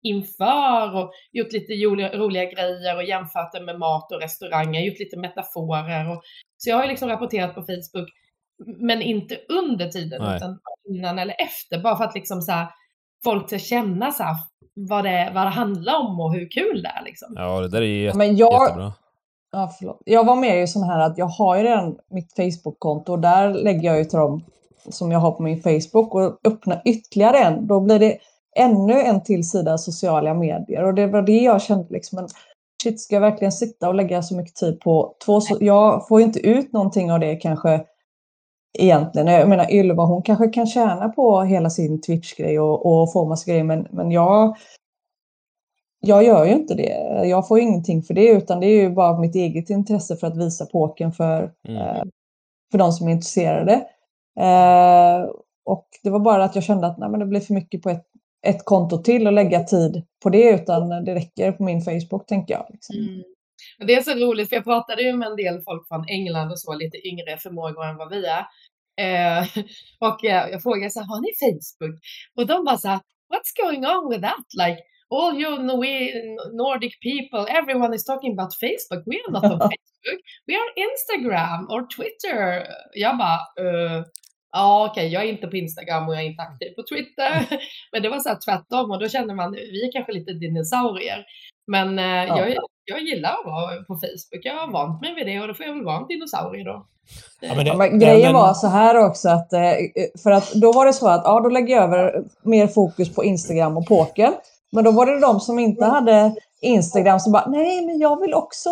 inför och gjort lite roliga grejer och jämfört det med mat och restauranger, gjort lite metaforer. Så jag har liksom rapporterat på Facebook, men inte under tiden utan innan eller efter, bara för att liksom så här, folk ska känna så här, vad det handlar om och hur kul det är liksom. Ja, det där är jättebra. Ja, förlåt. Jag var med ju sån här att jag har ju redan mitt Facebook-konto och där lägger jag ju till dem som jag har på min Facebook och öppnar ytterligare en. Då blir det ännu en till sida sociala medier och det var det jag kände liksom, men shit, ska jag verkligen sitta och lägga så mycket tid på två? Jag får ju inte ut någonting av det kanske egentligen. Jag menar Ylva, hon kanske kan tjäna på hela sin Twitch-grej och få massa grejer, men jag gör ju inte det. Jag får ingenting för det, utan det är ju bara mitt eget intresse för att visa pokern för de som är intresserade. Och det var bara att jag kände att nej, men det blir för mycket på ett konto till och lägga tid på det, utan det räcker på min Facebook, tänker jag. Liksom. Det är så roligt, för jag pratade ju med en del folk från England och så, lite yngre förmågor än vad vi är. Och jag frågade så här, har ni Facebook? Och de bara så här, what's going on with that? Like, all you Nordic people, everyone is talking about Facebook. We are not on Facebook. We are Instagram or Twitter. Jag bara, okej, jag är inte på Instagram och jag är inte aktiv på Twitter. Men det var så här tvärtom, och då kände man, vi är kanske lite dinosaurier. Men jag gillar att vara på Facebook. Jag har vant mig vid det, och då får jag väl vara en dinosaurie då. Men grejen var så här också, att för att då var det så att då lägger jag över mer fokus på Instagram och poker. Men då var det de som inte hade Instagram som bara, nej, men jag vill också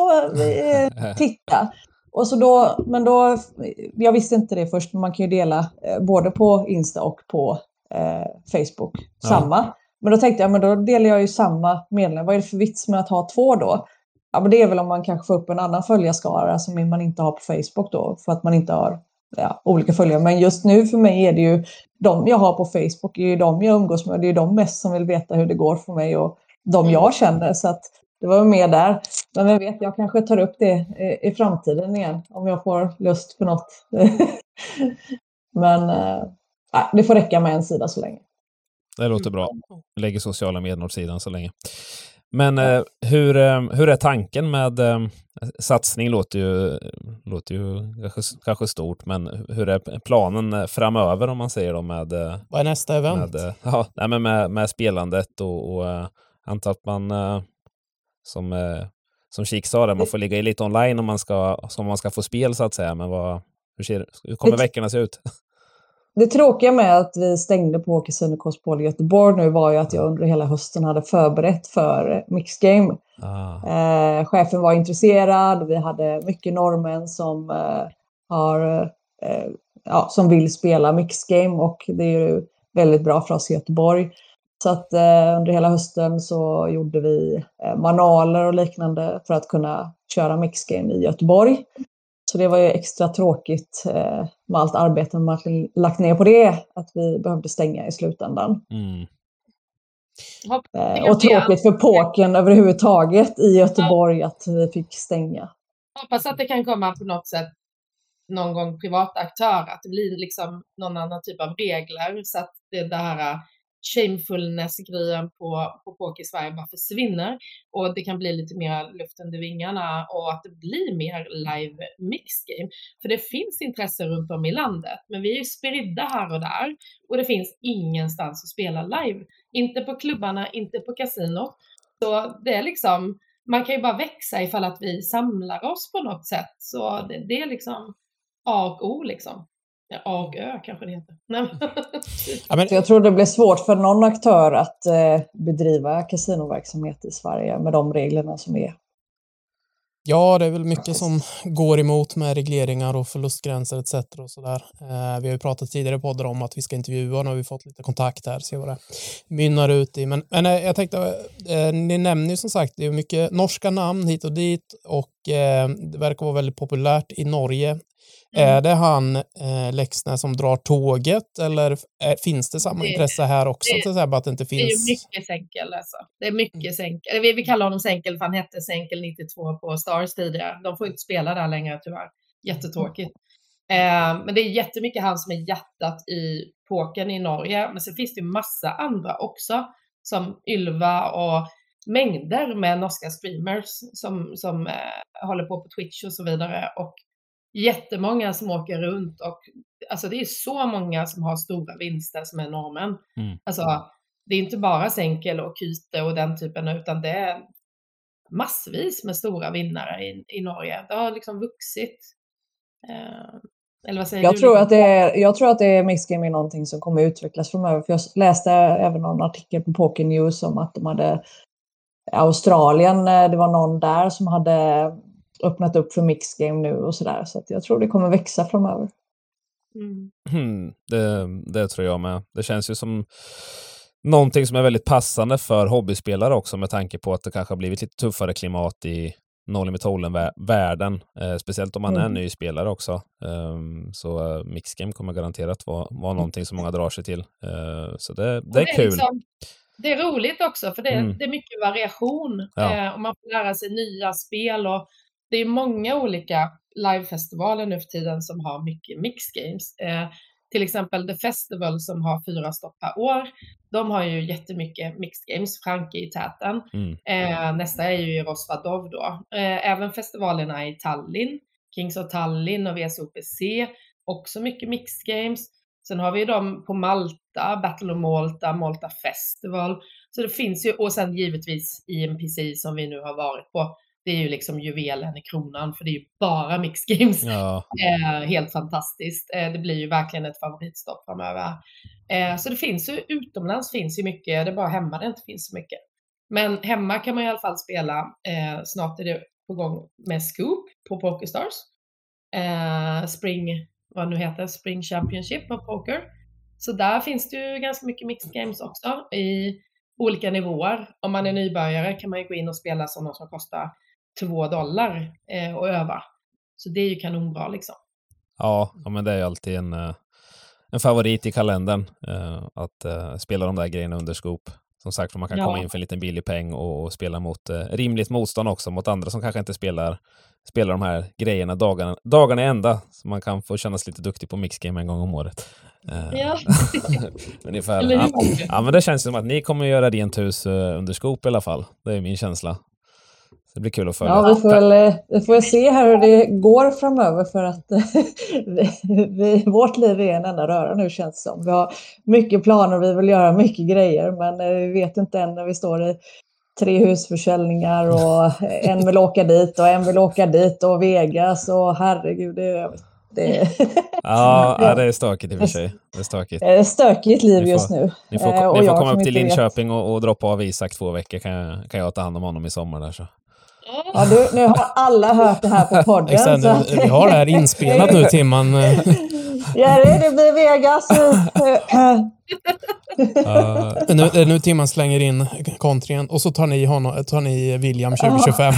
titta. Och så då, jag visste inte det först, men man kan ju dela både på Insta och på Facebook samma. Men då tänkte jag, men då delar jag ju samma meddelande. Vad är det för vits med att ha två då? Ja, men det är väl om man kanske får upp en annan följarskara som man inte har på Facebook då, för att man inte har olika följare. Men just nu för mig är det ju de jag har på Facebook, är ju de jag umgås med. Det är ju de mest som vill veta hur det går för mig och de jag känner. Så att det var med där. Men jag vet, jag kanske tar upp det i framtiden igen om jag får lust på något. Men det får räcka med en sida så länge. Det låter bra. Lägger sociala medier åt sidan så länge. Men hur är tanken med satsning? Låter ju kanske stort, men hur är planen framöver, om man säger då, med vad är nästa event? Med spelandet och antar att man som Kik sa där, man får ligga i lite online om man ska få spel, så att säga. Men hur kommer veckorna se ut? Det tråkiga med att vi stängde på Casino Cosmopol i Göteborg nu var ju att jag under hela hösten hade förberett för Mixed Game. Chefen var intresserad, vi hade mycket norrmän som som vill spela Mixed Game, och det är ju väldigt bra för oss i Göteborg. Så att under hela hösten så gjorde vi manualer och liknande för att kunna köra Mixed Game i Göteborg. Så det var ju extra tråkigt med allt arbete man lagt ner på det, att vi behövde stänga i slutändan. Och tråkigt för pokern överhuvudtaget i Göteborg att vi fick stänga. Hoppas att det kan komma på något sätt någon gång privata aktörer, att det blir liksom någon annan typ av regler, så att det här shamefulness-grejen på poker i Sverige bara försvinner, och det kan bli lite mer luft under vingarna, och att det blir mer live mixed game. För det finns intresse runt om i landet, men vi är ju spridda här och där, och det finns ingenstans att spela live. Inte på klubbarna, inte på kasino. Så det är liksom, man kan ju bara växa ifall att vi samlar oss på något sätt. Så det är liksom A och O liksom. A och Ö kanske det heter. Så jag tror det blir svårt för någon aktör att bedriva kasinoverksamhet i Sverige med de reglerna som är. Ja, det är väl mycket som går emot med regleringar och förlustgränser etc. och sådär. Vi har ju pratat tidigare på poddar om att vi ska intervjua, och nu har vi fått lite kontakt här, se vad det mynnar ut i. Men jag tänkte, ni nämner ju som sagt, det är mycket norska namn hit och dit, och det verkar vara väldigt populärt i Norge. Är det han Lexner som drar tåget, eller finns det samma intresse här också? Till exempel att det inte finns... Det är mycket Sänkel alltså. Det är mycket Sänkel. Vi kallar honom Sänkel för han hette Sänkel 92 på Stars tidigare. De får inte spela där längre tyvärr. Jättetråkigt. Men det är jättemycket han som är hjärtat i pokern i Norge. Men så finns det ju massa andra också som Ylva och mängder med norska streamers som håller på Twitch och så vidare, och jättemånga som åker runt, och alltså det är så många som har stora vinster som är normen. Alltså det är inte bara Senkel och Kyte och den typen, utan det är massvis med stora vinnare i Norge. Det har liksom vuxit. Eller vad säger jag du? Tror att det är Mixed Game är någonting som kommer utvecklas framöver. För jag läste även någon artikel på Poker News om att de hade Australien, det var någon där som hade öppnat upp för Mixed Game nu och sådär. Så att jag tror det kommer växa framöver. Det tror jag med. Det känns ju som någonting som är väldigt passande för hobbyspelare också, med tanke på att det kanske har blivit lite tuffare klimat i No Limit Hold'em-världen, speciellt om man är ny spelare också. Så Mixed Game kommer garanterat vara någonting som många drar sig till. Så det är kul. Liksom, det är roligt också, för det är mycket variation. Och man får lära sig nya spel, och det är många olika livefestivaler nu för tiden som har mycket Mixed Games. Till exempel The Festival som har 4 stopp per år. De har ju jättemycket Mixed Games, Franke i täten. Nästa är ju i Rosvadov då. Även festivalerna i Tallinn, Kings of Tallinn och VSOPC, också mycket Mixed Games. Sen har vi dem på Malta, Battle of Malta, Malta Festival. Så det finns ju, och sen givetvis IMPC som vi nu har varit på. Det är ju liksom juvelen i kronan, för det är ju bara Mixed Games. Ja. Helt fantastiskt. Det blir ju verkligen ett favoritstopp framöver. Så det finns ju, utomlands finns ju mycket, det är bara hemma det inte finns så mycket. Men hemma kan man i alla fall spela, snart är det på gång med Scoop på PokerStars. Spring Championship of Poker. Så där finns det ju ganska mycket Mixed Games också i olika nivåer. Om man är nybörjare kan man ju gå in och spela sådana som kostar $2 och öva. Så det är ju kanonbra liksom. Ja, men det är ju alltid en favorit i kalendern att spela de där grejerna under Scoop. Som sagt, för man kan komma in för en liten billig peng och spela mot rimligt motstånd också, mot andra som kanske inte spelar de här grejerna dagarna i ända. Så man kan få kännas lite duktig på Mixed Game en gång om året. Ja. Ungefär. Ja, men det känns som att ni kommer göra rent hus under Scoop i alla fall. Det är min känsla. Så det blir kul att följa. Ja, vi får se här hur det går framöver, för att vårt liv är en enda röra nu, känns det som. Vi har mycket planer och vi vill göra mycket grejer, men vi vet inte än när vi står i 3 husförsäljningar och en vill åka dit och en vill åka dit och Vegas och herregud, Ja, det är stökigt i och för sig. Det är stökigt. Stökigt liv just nu. Ni får komma upp till Linköping och droppa av Isak 2 veckor, kan jag ta hand om honom i sommar där så. Ja, nu har alla hört det här på podden. Exakt, vi har det här inspelat nu, Timman. Ja, det blir Vegas. Nu Timman slänger in kontringen och så tar ni William 2025.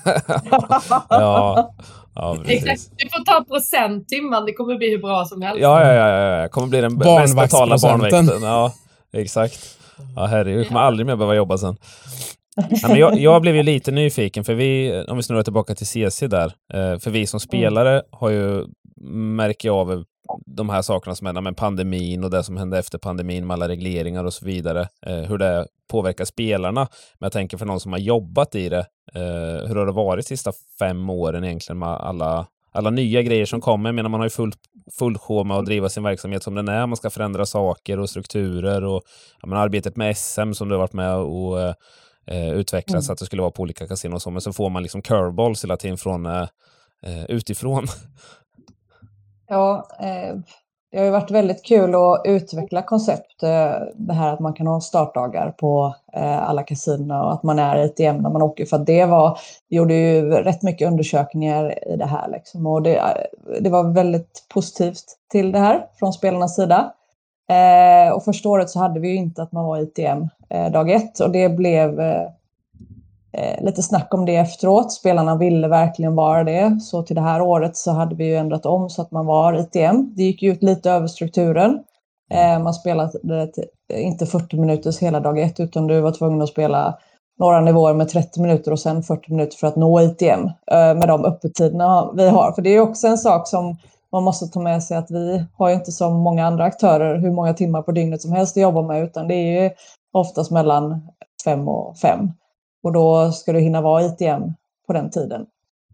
Ja, exakt. Du får ta procent, Timman. Det kommer bli hur bra som helst. Ja. Kommer bli den bäst betalda barnvakten. Ja, exakt. Ja, herregud. Vi kommer aldrig mer behöva jobba sen. Ja, men jag blev ju lite nyfiken, för om vi snurrar tillbaka till CC där, för vi som spelare har ju märkt av de här sakerna som händer med pandemin och det som hände efter pandemin med alla regleringar och så vidare, hur det påverkar spelarna. Men jag tänker för någon som har jobbat i det, hur har det varit de sista 5 åren egentligen med alla nya grejer som kommer? Jag menar, man har ju full sjå med att driva sin verksamhet som den är. Man ska förändra saker och strukturer och arbetet med SM som du har varit med och utvecklas så att det skulle vara på olika kasinon och så, men så får man liksom curveballs hela tiden från utifrån. Ja, det har ju varit väldigt kul att utveckla koncept. Det här att man kan ha startdagar på alla kasinon och att man är ITM när man åker. För att vi gjorde ju rätt mycket undersökningar i det här liksom. Och det var väldigt positivt till det här från spelarnas sida. Och första året så hade vi ju inte att man var ITM dag 1. Och det blev lite snack om det efteråt. Spelarna ville verkligen vara det. Så till det här året så hade vi ju ändrat om så att man var ITM. Det gick ju ut lite över strukturen. Man spelade inte 40 minuters hela dag 1, utan du var tvungen att spela några nivåer med 30 minuter och sen 40 minuter för att nå ITM med de öppettiderna vi har. För det är också en sak som man måste ta med sig, att vi har ju inte som många andra aktörer hur många timmar på dygnet som helst att jobba med, utan det är ju oftast mellan 5 och 5. Och då ska du hinna vara ITM på den tiden.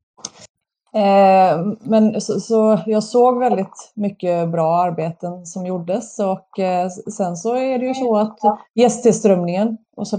Men så jag såg väldigt mycket bra arbeten som gjordes, och sen så är det ju så att gästtillströmningen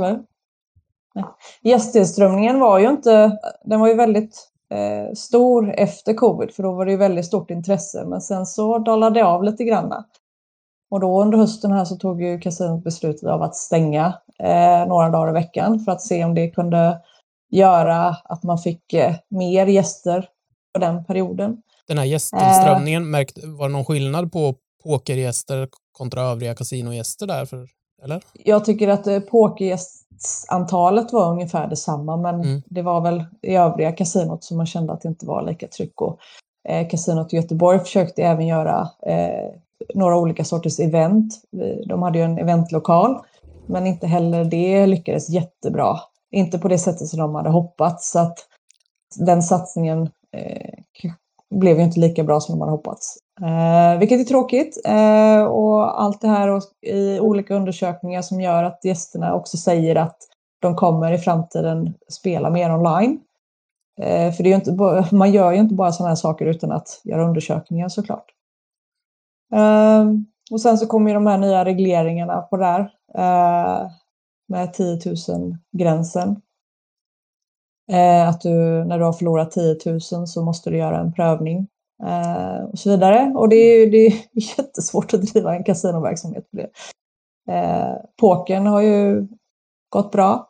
gästtillströmningen var ju inte, den var ju väldigt stor efter covid, för då var det ju väldigt stort intresse, men sen så dalade det av lite grann. Och då under hösten här så tog ju kasinot beslutet av att stänga några dagar i veckan för att se om det kunde göra att man fick mer gäster på den perioden. Den här gästtillströmningen, var det någon skillnad på pokergäster kontra övriga kasinogäster där? Eller? Jag tycker att pokergästantalet var ungefär detsamma, men det var väl i övriga kasinot som man kände att det inte var lika tryck. Och kasinot i Göteborg försökte även göra några olika sorters event. De hade ju en eventlokal, men inte heller det lyckades jättebra. Inte på det sättet som de hade hoppats, så att den satsningen blev ju inte lika bra som de hade hoppats. Vilket är tråkigt. Och allt det här och i olika undersökningar som gör att gästerna också säger att de kommer i framtiden spela mer online. För det är ju inte, man gör ju inte bara sådana här saker utan att göra undersökningar såklart. Och sen så kommer ju de här nya regleringarna på det här. Med 10 000-gränsen. Att när du har förlorat 10 000 så måste du göra en prövning. Och så vidare. Och det är jättesvårt att driva en kasinoverksamhet på det. Pokern har ju gått bra.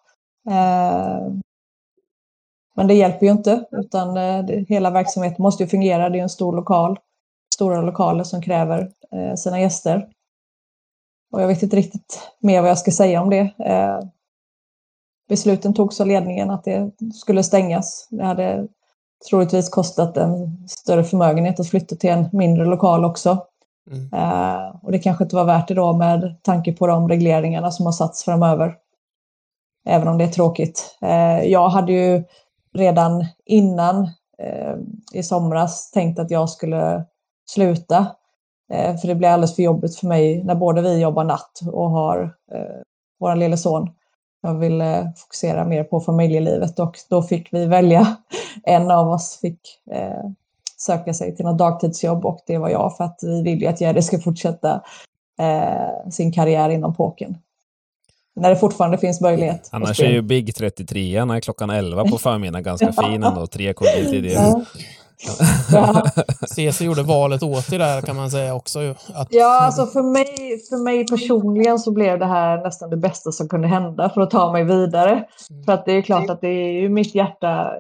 Men det hjälper ju inte. Utan hela verksamheten måste ju fungera. Det är en stor lokal. Stora lokaler som kräver sina gäster. Och jag vet inte riktigt mer vad jag ska säga om det. Besluten togs av ledningen att det skulle stängas. Det hade troligtvis kostat en större förmögenhet att flytta till en mindre lokal också. Och det kanske inte var värt det då med tanke på de regleringarna som har satts framöver. Även om det är tråkigt. Jag hade ju redan innan i somras tänkt att jag skulle sluta. För det blir alldeles för jobbigt för mig när både vi jobbar natt och har vår lilla son. Jag ville fokusera mer på familjelivet, och då fick vi välja. En av oss fick söka sig till något dagtidsjobb, och det var jag, för att vi vill ju att Jerry ska fortsätta sin karriär inom pokern. När det fortfarande finns möjlighet. Annars är ju Big 33 när klockan 11 på förmiddagen ganska fin ändå. 3 kg tidigare. Ja. CC gjorde valet åt det där, kan man säga också. Alltså för mig personligen så blev det här nästan det bästa som kunde hända för att ta mig vidare. För att det är klart att det är ju mitt hjärta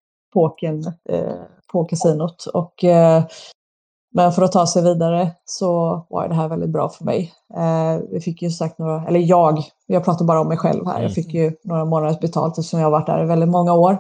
på kasinot. Men för att ta sig vidare så var det här väldigt bra för mig. Vi fick ju sagt jag pratar bara om mig själv här. Jag fick ju några månaders betalt eftersom jag har varit där i väldigt många år.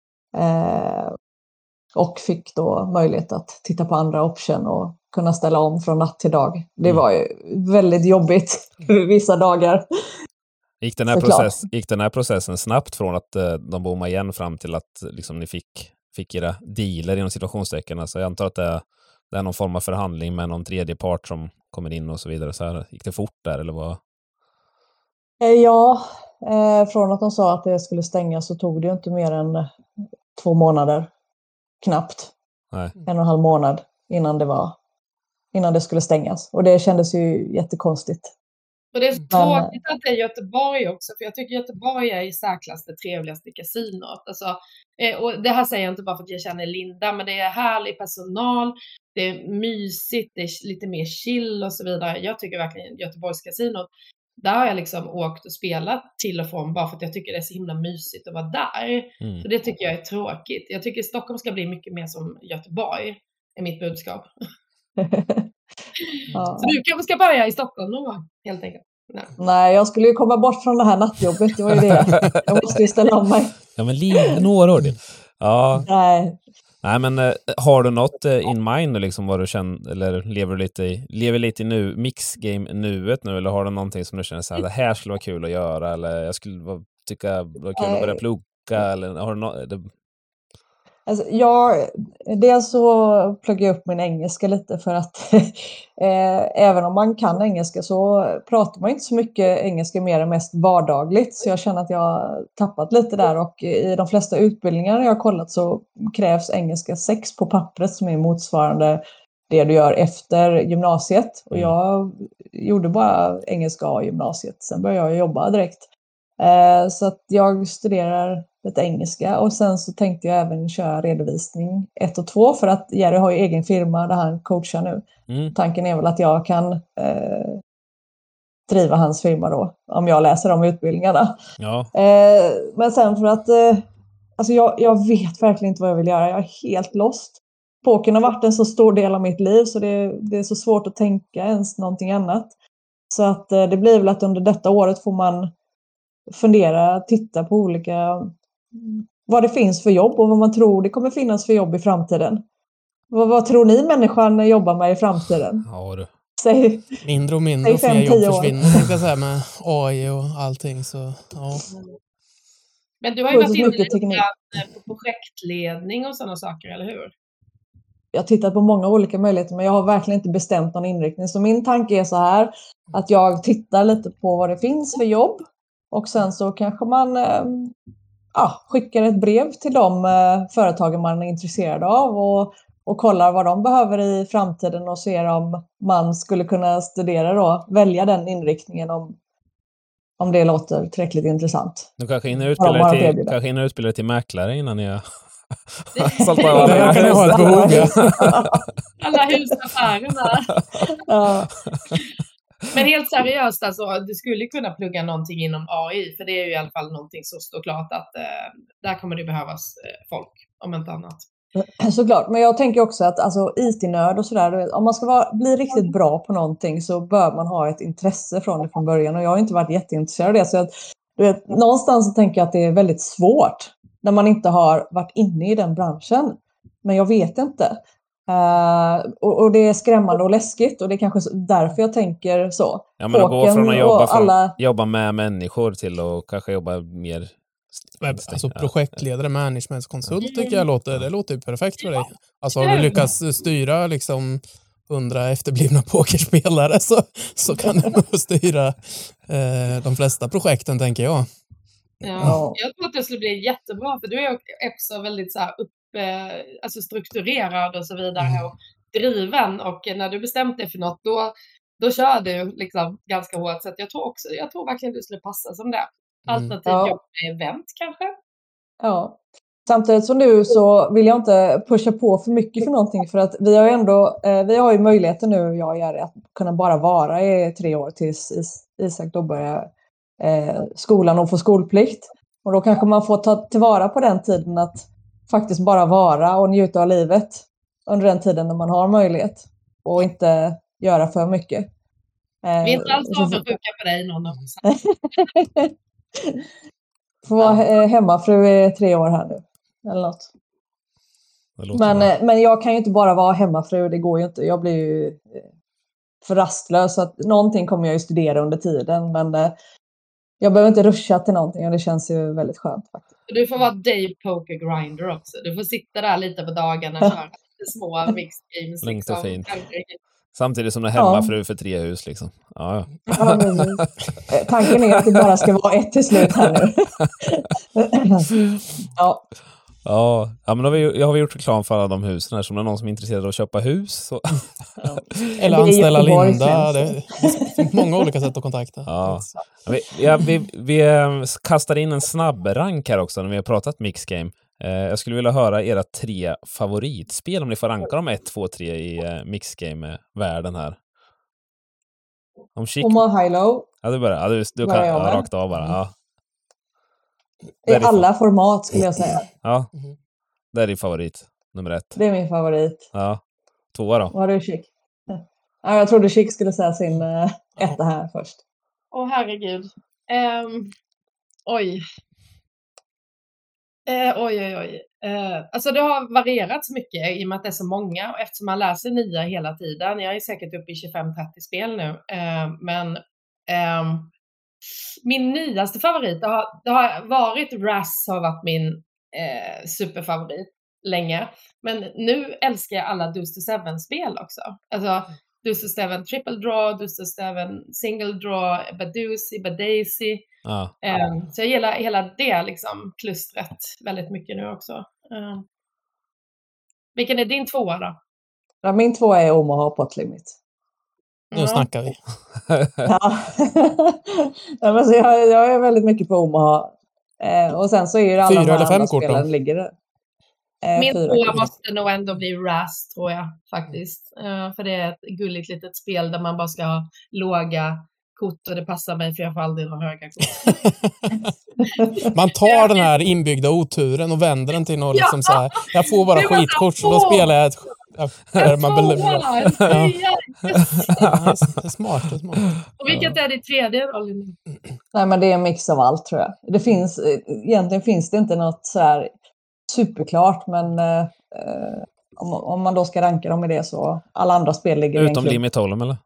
Och fick då möjlighet att titta på andra option och kunna ställa om från natt till dag. Det var ju väldigt jobbigt vissa dagar. Gick den här processen snabbt från att de bommade igen fram till att liksom, ni fick era dealer inom situationstecken? Alltså, jag antar att det är någon form av förhandling med någon tredje part som kommer in och så vidare. Så här, gick det fort där eller vad? Ja, från att de sa att det skulle stängas så tog det ju inte mer än 2 månader. Knappt. Nej. 1,5 månad innan det skulle stängas. Och det kändes ju jättekonstigt. Och det är så tråkigt att det är Göteborg också, för jag tycker Göteborg är i särklass det trevligaste kasinot. Alltså, och det här säger jag inte bara för att jag känner Linda, men det är härlig personal, det är mysigt, det är lite mer chill och så vidare. Jag tycker verkligen Göteborgs kasinot, där har jag liksom åkt och spelat till och från bara för att jag tycker det är så himla mysigt att vara där. Så det tycker jag är tråkigt. Jag tycker Stockholm ska bli mycket mer som Göteborg, är mitt budskap. Ja. Så du kanske ska börja i Stockholm någon gång, helt enkelt. Nej, jag skulle ju komma bort från det här nattjobbet, det var ju det. Jag måste ju ställa om mig. Ja, men några år. Ja. Nej, men har du något in mind liksom, vad du känner, eller lever lite i mixgame nuet nu, eller har du någonting som du känner så här, det här skulle vara kul att göra, eller jag skulle tycka det var kul att börja plugga, eller har du Alltså, dels så pluggar jag upp min engelska lite för att även om man kan engelska så pratar man inte så mycket engelska mer än mest vardagligt. Så jag känner att jag har tappat lite där, och i de flesta utbildningar jag har kollat så krävs engelska 6 på pappret, som är motsvarande det du gör efter gymnasiet. Och jag gjorde bara engelska A i gymnasiet. Sen började jag jobba direkt. Så att jag studerar lite engelska, och sen så tänkte jag även köra redovisning 1 och 2 för att Jerry har ju egen firma där han coachar nu. Tanken är väl att jag kan driva hans firma då, om jag läser de utbildningarna. Ja. Men sen för att alltså jag vet verkligen inte vad jag vill göra. Jag är helt lost. Pokern har varit en så stor del av mitt liv, så det är så svårt att tänka ens någonting annat. Så att det blir väl att under detta året får man fundera, titta på olika, vad det finns för jobb och vad man tror det kommer finnas för jobb i framtiden. Vad tror ni människan jobbar med i framtiden? Ja, du. Säg, Mindre och mindre och fler jobb försvinner, tänkte jag säga, med AI och allting. Så, ja. Men du har ju varit inne lite på projektledning och sådana saker, eller hur? Jag har tittat på många olika möjligheter, men jag har verkligen inte bestämt någon inriktning. Så min tanke är så här, att jag tittar lite på vad det finns för jobb. Och sen så kanske man skickar ett brev till de företagen man är intresserad av och kollar vad de behöver i framtiden och ser om man skulle kunna studera då, välja den inriktningen om det låter tillräckligt intressant. Du kanske hinner utbilda dig till mäklare innan jag sålt av alla. Jag kan ha ett behov, ja. Alla husaffärerna. Ja. Men helt seriöst, alltså, du skulle kunna plugga någonting inom AI, för det är ju i alla fall någonting så står klart att där kommer det behövas folk, om inte annat. Såklart, men jag tänker också att alltså, IT-nörd och sådär, om man ska bli riktigt bra på någonting så bör man ha ett intresse från det från början, och jag har inte varit jätteintresserad av det, så att, någonstans så tänker jag att det är väldigt svårt när man inte har varit inne i den branschen, men jag vet inte. Och det är skrämmande och läskigt, och det är kanske därför jag tänker så. Ja, men att gå från att jobba med människor till att kanske jobba mer... Alltså projektledare, managementkonsult tycker jag låter ju perfekt för dig. Alltså har du lyckats styra liksom 100 efterblivna pokerspelare så kan du nog styra de flesta projekten, tänker jag. Ja, jag tror att det skulle bli jättebra, för du är också väldigt så här alltså strukturerad och så vidare och driven, och när du bestämt dig för något då kör du liksom ganska hårt, så att jag tror verkligen du skulle passa som det. Alternativt jobb med event kanske. Ja. Samtidigt som du så vill jag inte pusha på för mycket för någonting, för att vi har ju möjligheten nu, jag och Jerry, att kunna bara vara i 3 år tills Isak då börjar skolan och får skolplikt. Och då kanske man får ta tillvara på den tiden att faktiskt bara vara och njuta av livet under den tiden när man har möjlighet, och inte göra för mycket. Vi är inte alls avundsjuka på dig, någon av oss. Får vara hemmafru i 3 år här nu. Eller något. Men jag kan ju inte bara vara hemmafru, det går ju inte. Jag blir ju för rastlös, så att någonting kommer jag ju studera under tiden. Men jag behöver inte ruscha till någonting, och det känns ju väldigt skönt faktiskt. Du får vara Dave Poker Grinder också. Du får sitta där lite på dagarna och köra lite små mixed games. Lugnt och fint. Samtidigt som det är hemmafru för 3 hus liksom. Ja. Tanken är att det bara ska vara ett till slut här nu. Ja, men då har vi gjort reklam för alla de husen här, som det är någon som är intresserad av att köpa hus. Så. Eller anställa Linda. Det finns många olika sätt att kontakta. Ja. Vi kastar in en snabb rank här också när vi har pratat mixgame. Jag skulle vilja höra era 3 favoritspel, om ni får ranka dem 1, 2, 3 i mixgame-världen här. Omaha High-Low. Ja, du kan rakt av bara. Ja. I alla format skulle jag säga. Ja, det är din favorit, nummer 1. Det är min favorit. Ja, 2 då? Vad har du, Chick? Ja, jag trodde Chick skulle säga sin 1 här först. Herregud. Oj. Alltså det har varierats mycket i och med att det är så många, och eftersom man läser nya hela tiden. Jag är säkert uppe i 25-30 spel nu. Men min nyaste favorit, det har varit RAS, har varit min superfavorit. länge. Men nu älskar jag alla Deuce to Seven-spel också. Alltså Deuce to Seven Triple Draw, Deuce to Seven Single Draw, Badusi, Badaisy. Ja. Så jag gillar hela det liksom, klustret väldigt mycket nu också. Vilken är din tvåa då? Ja, min tvåa är Omaha Pot Limit. Nu snackar vi. Ja. Ja, men så jag är väldigt mycket på Omaha. Och sen så är ju alla 4 de här eller 5 andra kort då? spelen ligger där. Min 4 tvåa kort. måste nog ändå bli Rast, tror jag faktiskt. För det är ett gulligt litet spel där man bara ska ha låga kort och det passar mig för jag får aldrig några höga kort. Man tar den här inbyggda oturen och vänder den till något Ja! liksom så här. Jag får bara Det var skitkort så och då spelar jag ett... En man tvåa, en trea, yes. Ja, det är smart, det är smart. Och vilket är ditt tredje då, Linda? Nej, men det är en mix av allt, tror jag. Egentligen finns det inte något så här superklart, men om man då ska ranka dem i det så alla andra spel ligger Utom Limit Hold'em, eller?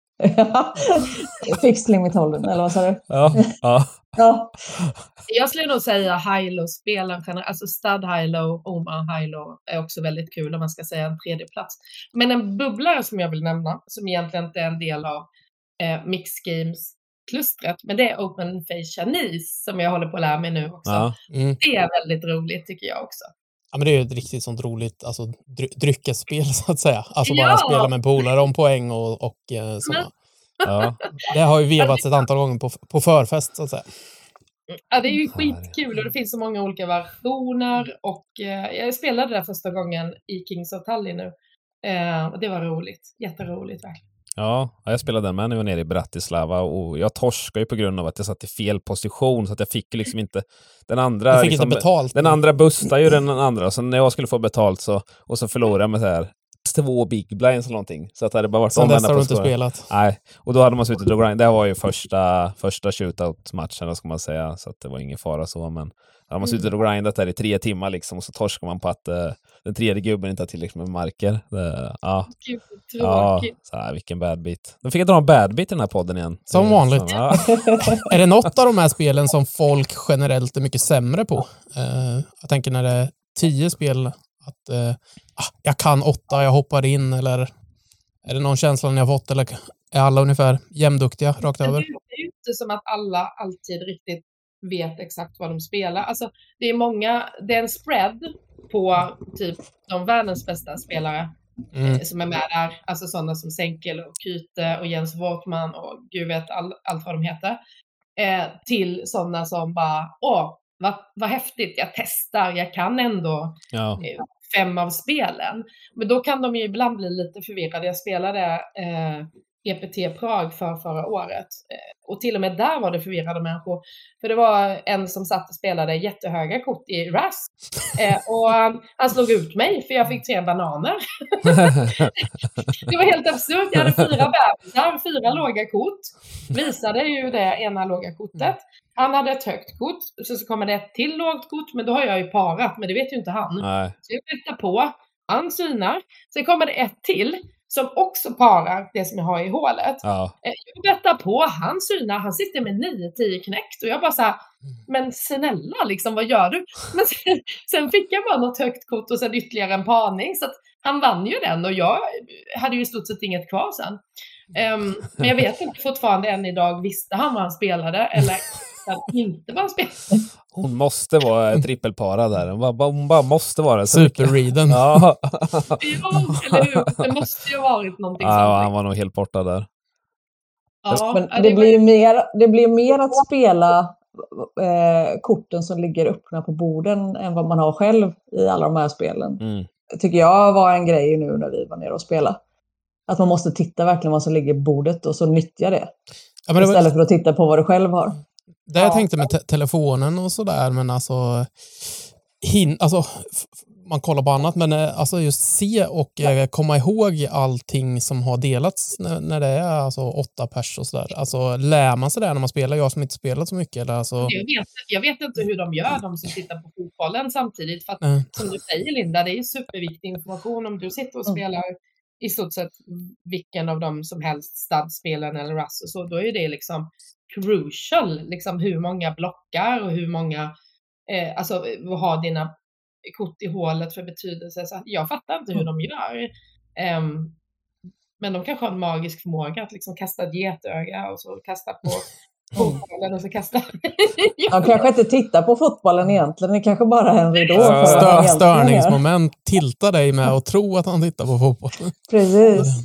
Fixed Limit Hold'em, eller vad sa du? Ja. Ja. Jag skulle nog säga high-low-spelen, alltså Stud High-low, Omaha High-low är också väldigt kul om man ska säga en tredje plats. Men en bubblare som jag vill nämna, som egentligen inte är en del av Mix Games-klustret, men det är Open Face Chinese som jag håller på att lära mig nu också. Ja. Mm. Det är väldigt roligt tycker jag också. Ja, men det är ju ett riktigt sånt roligt alltså, dryckesspel så att säga. Alltså bara Ja! spela med polare om poäng och sådana. Ja. Det har ju vevats ett antal gånger på förfest så att säga. Ja, det är ju skitkul och det finns så många olika versioner och jag spelade där första gången i Kings of Tallinn nu. Och det var roligt, jätteroligt verkligen. Ja, jag spelade den med när jag var nere i Bratislava och jag torskade ju på grund av att jag satt i fel position så att jag fick liksom inte den andra. Du fick liksom, inte betalt. Den andra bustade ju den andra, så när jag skulle få betalt så förlorade jag med så här 2 big blinds eller någonting. Så att det hade bara varit Sen dess har du inte positioner. spelat. Nej, och då hade man suttit och grind. Det var ju första shootout-matchen, då ska man säga, så att det var ingen fara så, men hade man suttit och grindat där i 3 timmar liksom, och så torskar man på att den tredje gubben inte har tillräckligt med marker. Ja. Gud, Ja, tråkigt. så här, vilken bad bit. Då fick jag dra en bad bit i den här podden igen. Som vanligt. Ja. Är det något av de här spelen som folk generellt är mycket sämre på? Jag tänker när det är 10 spel att jag kan 8, jag hoppar in, eller är det någon känsla ni har fått, eller är alla ungefär jämnduktiga rakt över? Det är ju inte som att alla alltid riktigt vet exakt vad de spelar. Alltså, det är en spread på typ de världens bästa spelare som är med där. Alltså sådana som Senkel och Kyte och Jens Wortman och gud vet allt vad de heter. Till sådana som bara, vad häftigt, jag testar, jag kan ändå 5 av spelen. Men då kan de ju ibland bli lite förvirrade. Jag spelade EPT Prag förra året. Och till och med där var det förvirrade människor. För det var en som satt och spelade jättehöga kort i Rust. Och han slog ut mig för jag fick 3 bananer. Det var helt absurt. Jag hade 4 bebisar, 4 låga kort. Visade ju det ena låga kortet. Han hade ett högt kort. Så kommer det ett till lågt kort. Men då har jag ju parat. Men det vet ju inte han. Nej. Så jag bettar på. Han synar. Sen kommer det ett till. Som också parar det som jag har i hålet. Ja. Jag bettar på, han synar, han sitter med 9-10 knäckt. Och jag bara så här, men snälla liksom, vad gör du? Men sen fick jag bara något högt kort och sen ytterligare en parning. Så att han vann ju den och jag hade ju i stort sett inget kvar sen. Men jag vet inte fortfarande än idag, visste han vad han spelade eller inte vad han spelade. Hon måste vara trippelparad där. Hon bara måste vara Superreaden. Ja. Ja, eller hur? Det måste ju ha varit någonting sånt. Ja, han var nog helt borta där. Ja, Men det blir mer att spela korten som ligger öppna på borden än vad man har själv i alla de här spelen. Tycker jag var en grej nu när vi var nere och spelade. Att man måste titta verkligen vad som ligger på bordet och så nyttja det. Ja, men istället för att titta på vad du själv har. Det jag tänkte med telefonen och sådär, men alltså man kollar på annat, men alltså just se och komma ihåg allting som har delats när det är alltså 8 pers och sådär. Alltså lär man sig det när man spelar? Jag som inte spelat så mycket. Eller, alltså... Jag vet inte hur de gör, de som tittar på fotbollen samtidigt. För att, som du säger Linda, det är superviktig information om du sitter och spelar i stort sett vilken av dem som helst, stadspelen eller Rust och så. Då är det liksom crucial, liksom hur många blockar och hur många, alltså vad har dina kort i hålet för betydelse. Så jag fattar inte hur de gör. Men de kanske har en magisk förmåga att liksom kasta ett getöga och så kasta på fotbollen och så kasta... De kanske inte tittar på fotbollen egentligen. Det kanske bara är en ridå. Störningsmoment tiltar dig med att tro att han tittar på fotbollen. Precis.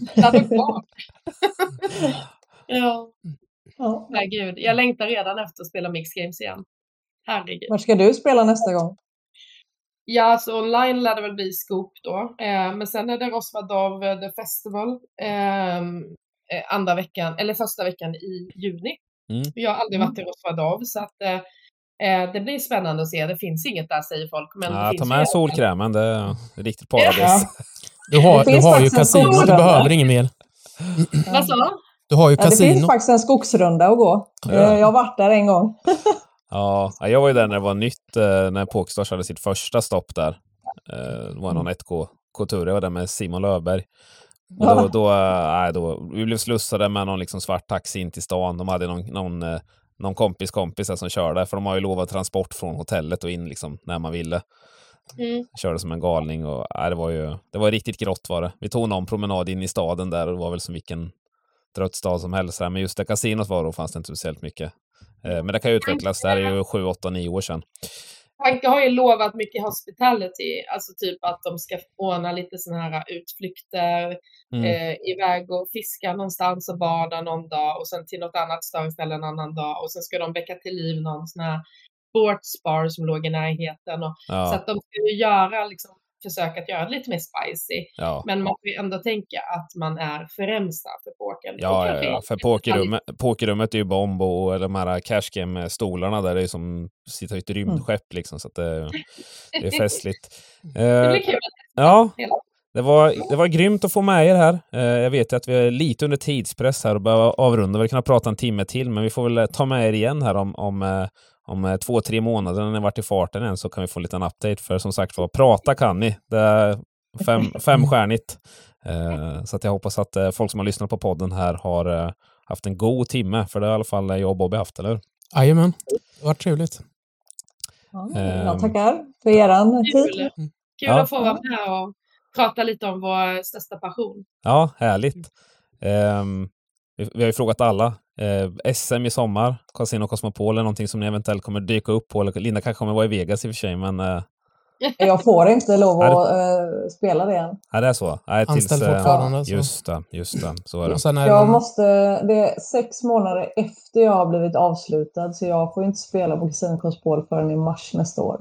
Ja. Nej, gud. Jag längtar redan efter att spela Mixed Games igen. Herregud. Var ska du spela nästa gång? Ja, så online lär det väl bli Scoop då. Men sen är det Rosvadov The Festival första veckan i juni. Jag har aldrig varit i Rosvadov, så att det blir spännande att se. Det finns inget där, säger folk. Men det finns ta med solkrämen, det är riktigt paradis. Ja. Du har ju kasino, du behöver inget mer. Vad sa? Du har ju kasino. Det finns faktiskt en skogsrunda att gå. Jag har varit där en gång. Ja, jag var ju där när det var nytt, när Pokerstars hade sitt första stopp där. Det var någon 1K-tur, jag var där med Simon Löfberg. Och då vi blev slussade med någon liksom svart taxi in till stan. De hade någon kompis som körde, för de har ju lovat transport från hotellet och in liksom när man ville. Körde som en galning och det var riktigt grått var det. Vi tog någon promenad in i staden där och det var väl som vilken trött stad som helst. Men just där kasinot var då fanns det inte speciellt mycket. Men det kan ju utvecklas, det här är ju 7, 8, 9 år sedan. Hanke har ju lovat mycket hospitality, alltså typ att de ska ordna lite såna här utflykter iväg och fiska någonstans och bada någon dag och sen till något annat större ställe en annan dag och sen ska de väcka till liv någon sån här sportsbar som låg i närheten och, så att de ska ju försöka att göra det lite mer spicy. Ja. Men man får ju ändå tänka att man är främsta för pokern. Ja, för pokerrummet är ju bomb och de här cash game-stolarna där det är som sitter i ett rymdskepp liksom, så att det är festligt. Det blir kul. Ja, det var grymt att få med er här. Jag vet att vi är lite under tidspress här och börjar avrunda. Vi kan prata en timme till, men vi får väl ta med er igen här om 2-3 månader när ni varit i farten än, så kan vi få en liten update. För som sagt, prata kan ni. Det är 5-stjärnigt. Så att jag hoppas att folk som har lyssnat på podden här har haft en god timme. För det har i alla fall jag och Bobby haft, eller hur? Jajamän, det var trevligt. Jag tackar för eran tid. Kul att få vara med och prata lite om vår största passion. Ja, härligt. Vi har ju frågat alla. SM i sommar, Casino Cosmopol är någonting som ni eventuellt kommer dyka upp på. Linda kanske kommer vara i Vegas i och för sig, men... Jag får inte lov att spela det än. Ja, det är så. Anställd fortfarande. Just det. Så är det. Det är 6 månader efter jag har blivit avslutad, så jag får inte spela på Casino Cosmopol förrän i mars nästa år.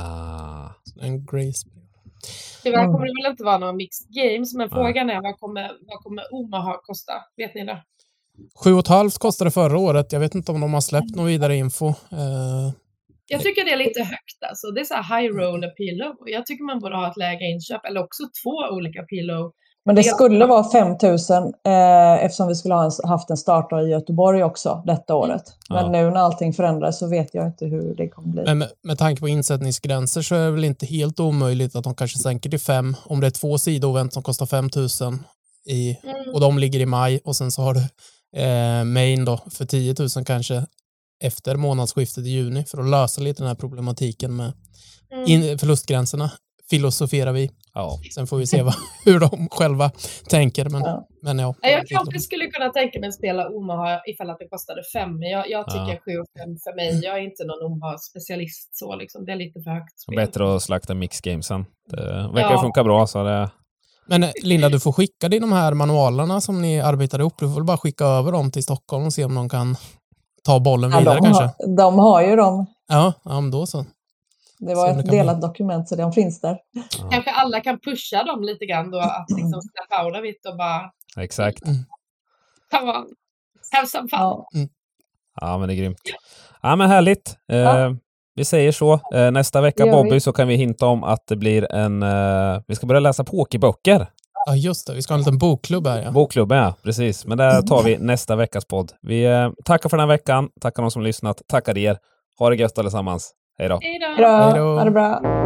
En grace. Tyvärr kommer det väl inte vara några mixed games, men frågan är vad kommer Omaha kosta? Vet ni det? 7,5 kostade förra året. Jag vet inte om de har släppt någon vidare info. Jag tycker det är lite högt. Alltså. Det är så här high roller pillow. Jag tycker man borde ha ett lägre inköp. Eller också 2 olika pillow. Men det skulle vara 5 000 eftersom vi skulle ha haft en startare i Göteborg också detta året. Men nu när allting förändras så vet jag inte hur det kommer bli. Men med tanke på insättningsgränser så är det väl inte helt omöjligt att de kanske sänker till 5. Om det är 2 sidoevent som kostar 5 000 och de ligger i maj och sen så har du main då för 10 000 kanske efter månadsskiftet i juni för att lösa lite den här problematiken med förlustgränserna. Filosoferar vi. Ja. Sen får vi se hur de själva tänker. Men ja. Jag kanske skulle kunna tänka mig att spela Omaha ifall att det kostade 5. Jag tycker 7 och 5 för mig. Jag är inte någon Omaha-specialist så liksom. Det är lite för högt spel. Bättre att slakta mix-gamesen. Det verkar funka bra så det... Men Linda, du får skicka dig de här manualerna som ni arbetade upp. Du får bara skicka över dem till Stockholm och se om de kan ta bollen vidare kanske. De har ju dem. Ja, men då så. Det var ett delat dokument så de finns där. Ja. Kanske alla kan pusha dem lite grann då. Att liksom snappa out av it och bara... Exakt. Come on. Have some fun. Ja, men det är grymt. Ja, men härligt. Vi säger så. Nästa vecka, Bobby, så kan vi hinta om att det blir vi ska börja läsa pokerböcker. Ja, just det. Vi ska ha en liten bokklubb här. Ja. Bokklubben, ja. Precis. Men där tar vi nästa veckas podd. Vi tackar för den här veckan. Tackar de som lyssnat. Tackar er. Ha det gött allesammans. Hej då. Hej då. Ha det bra.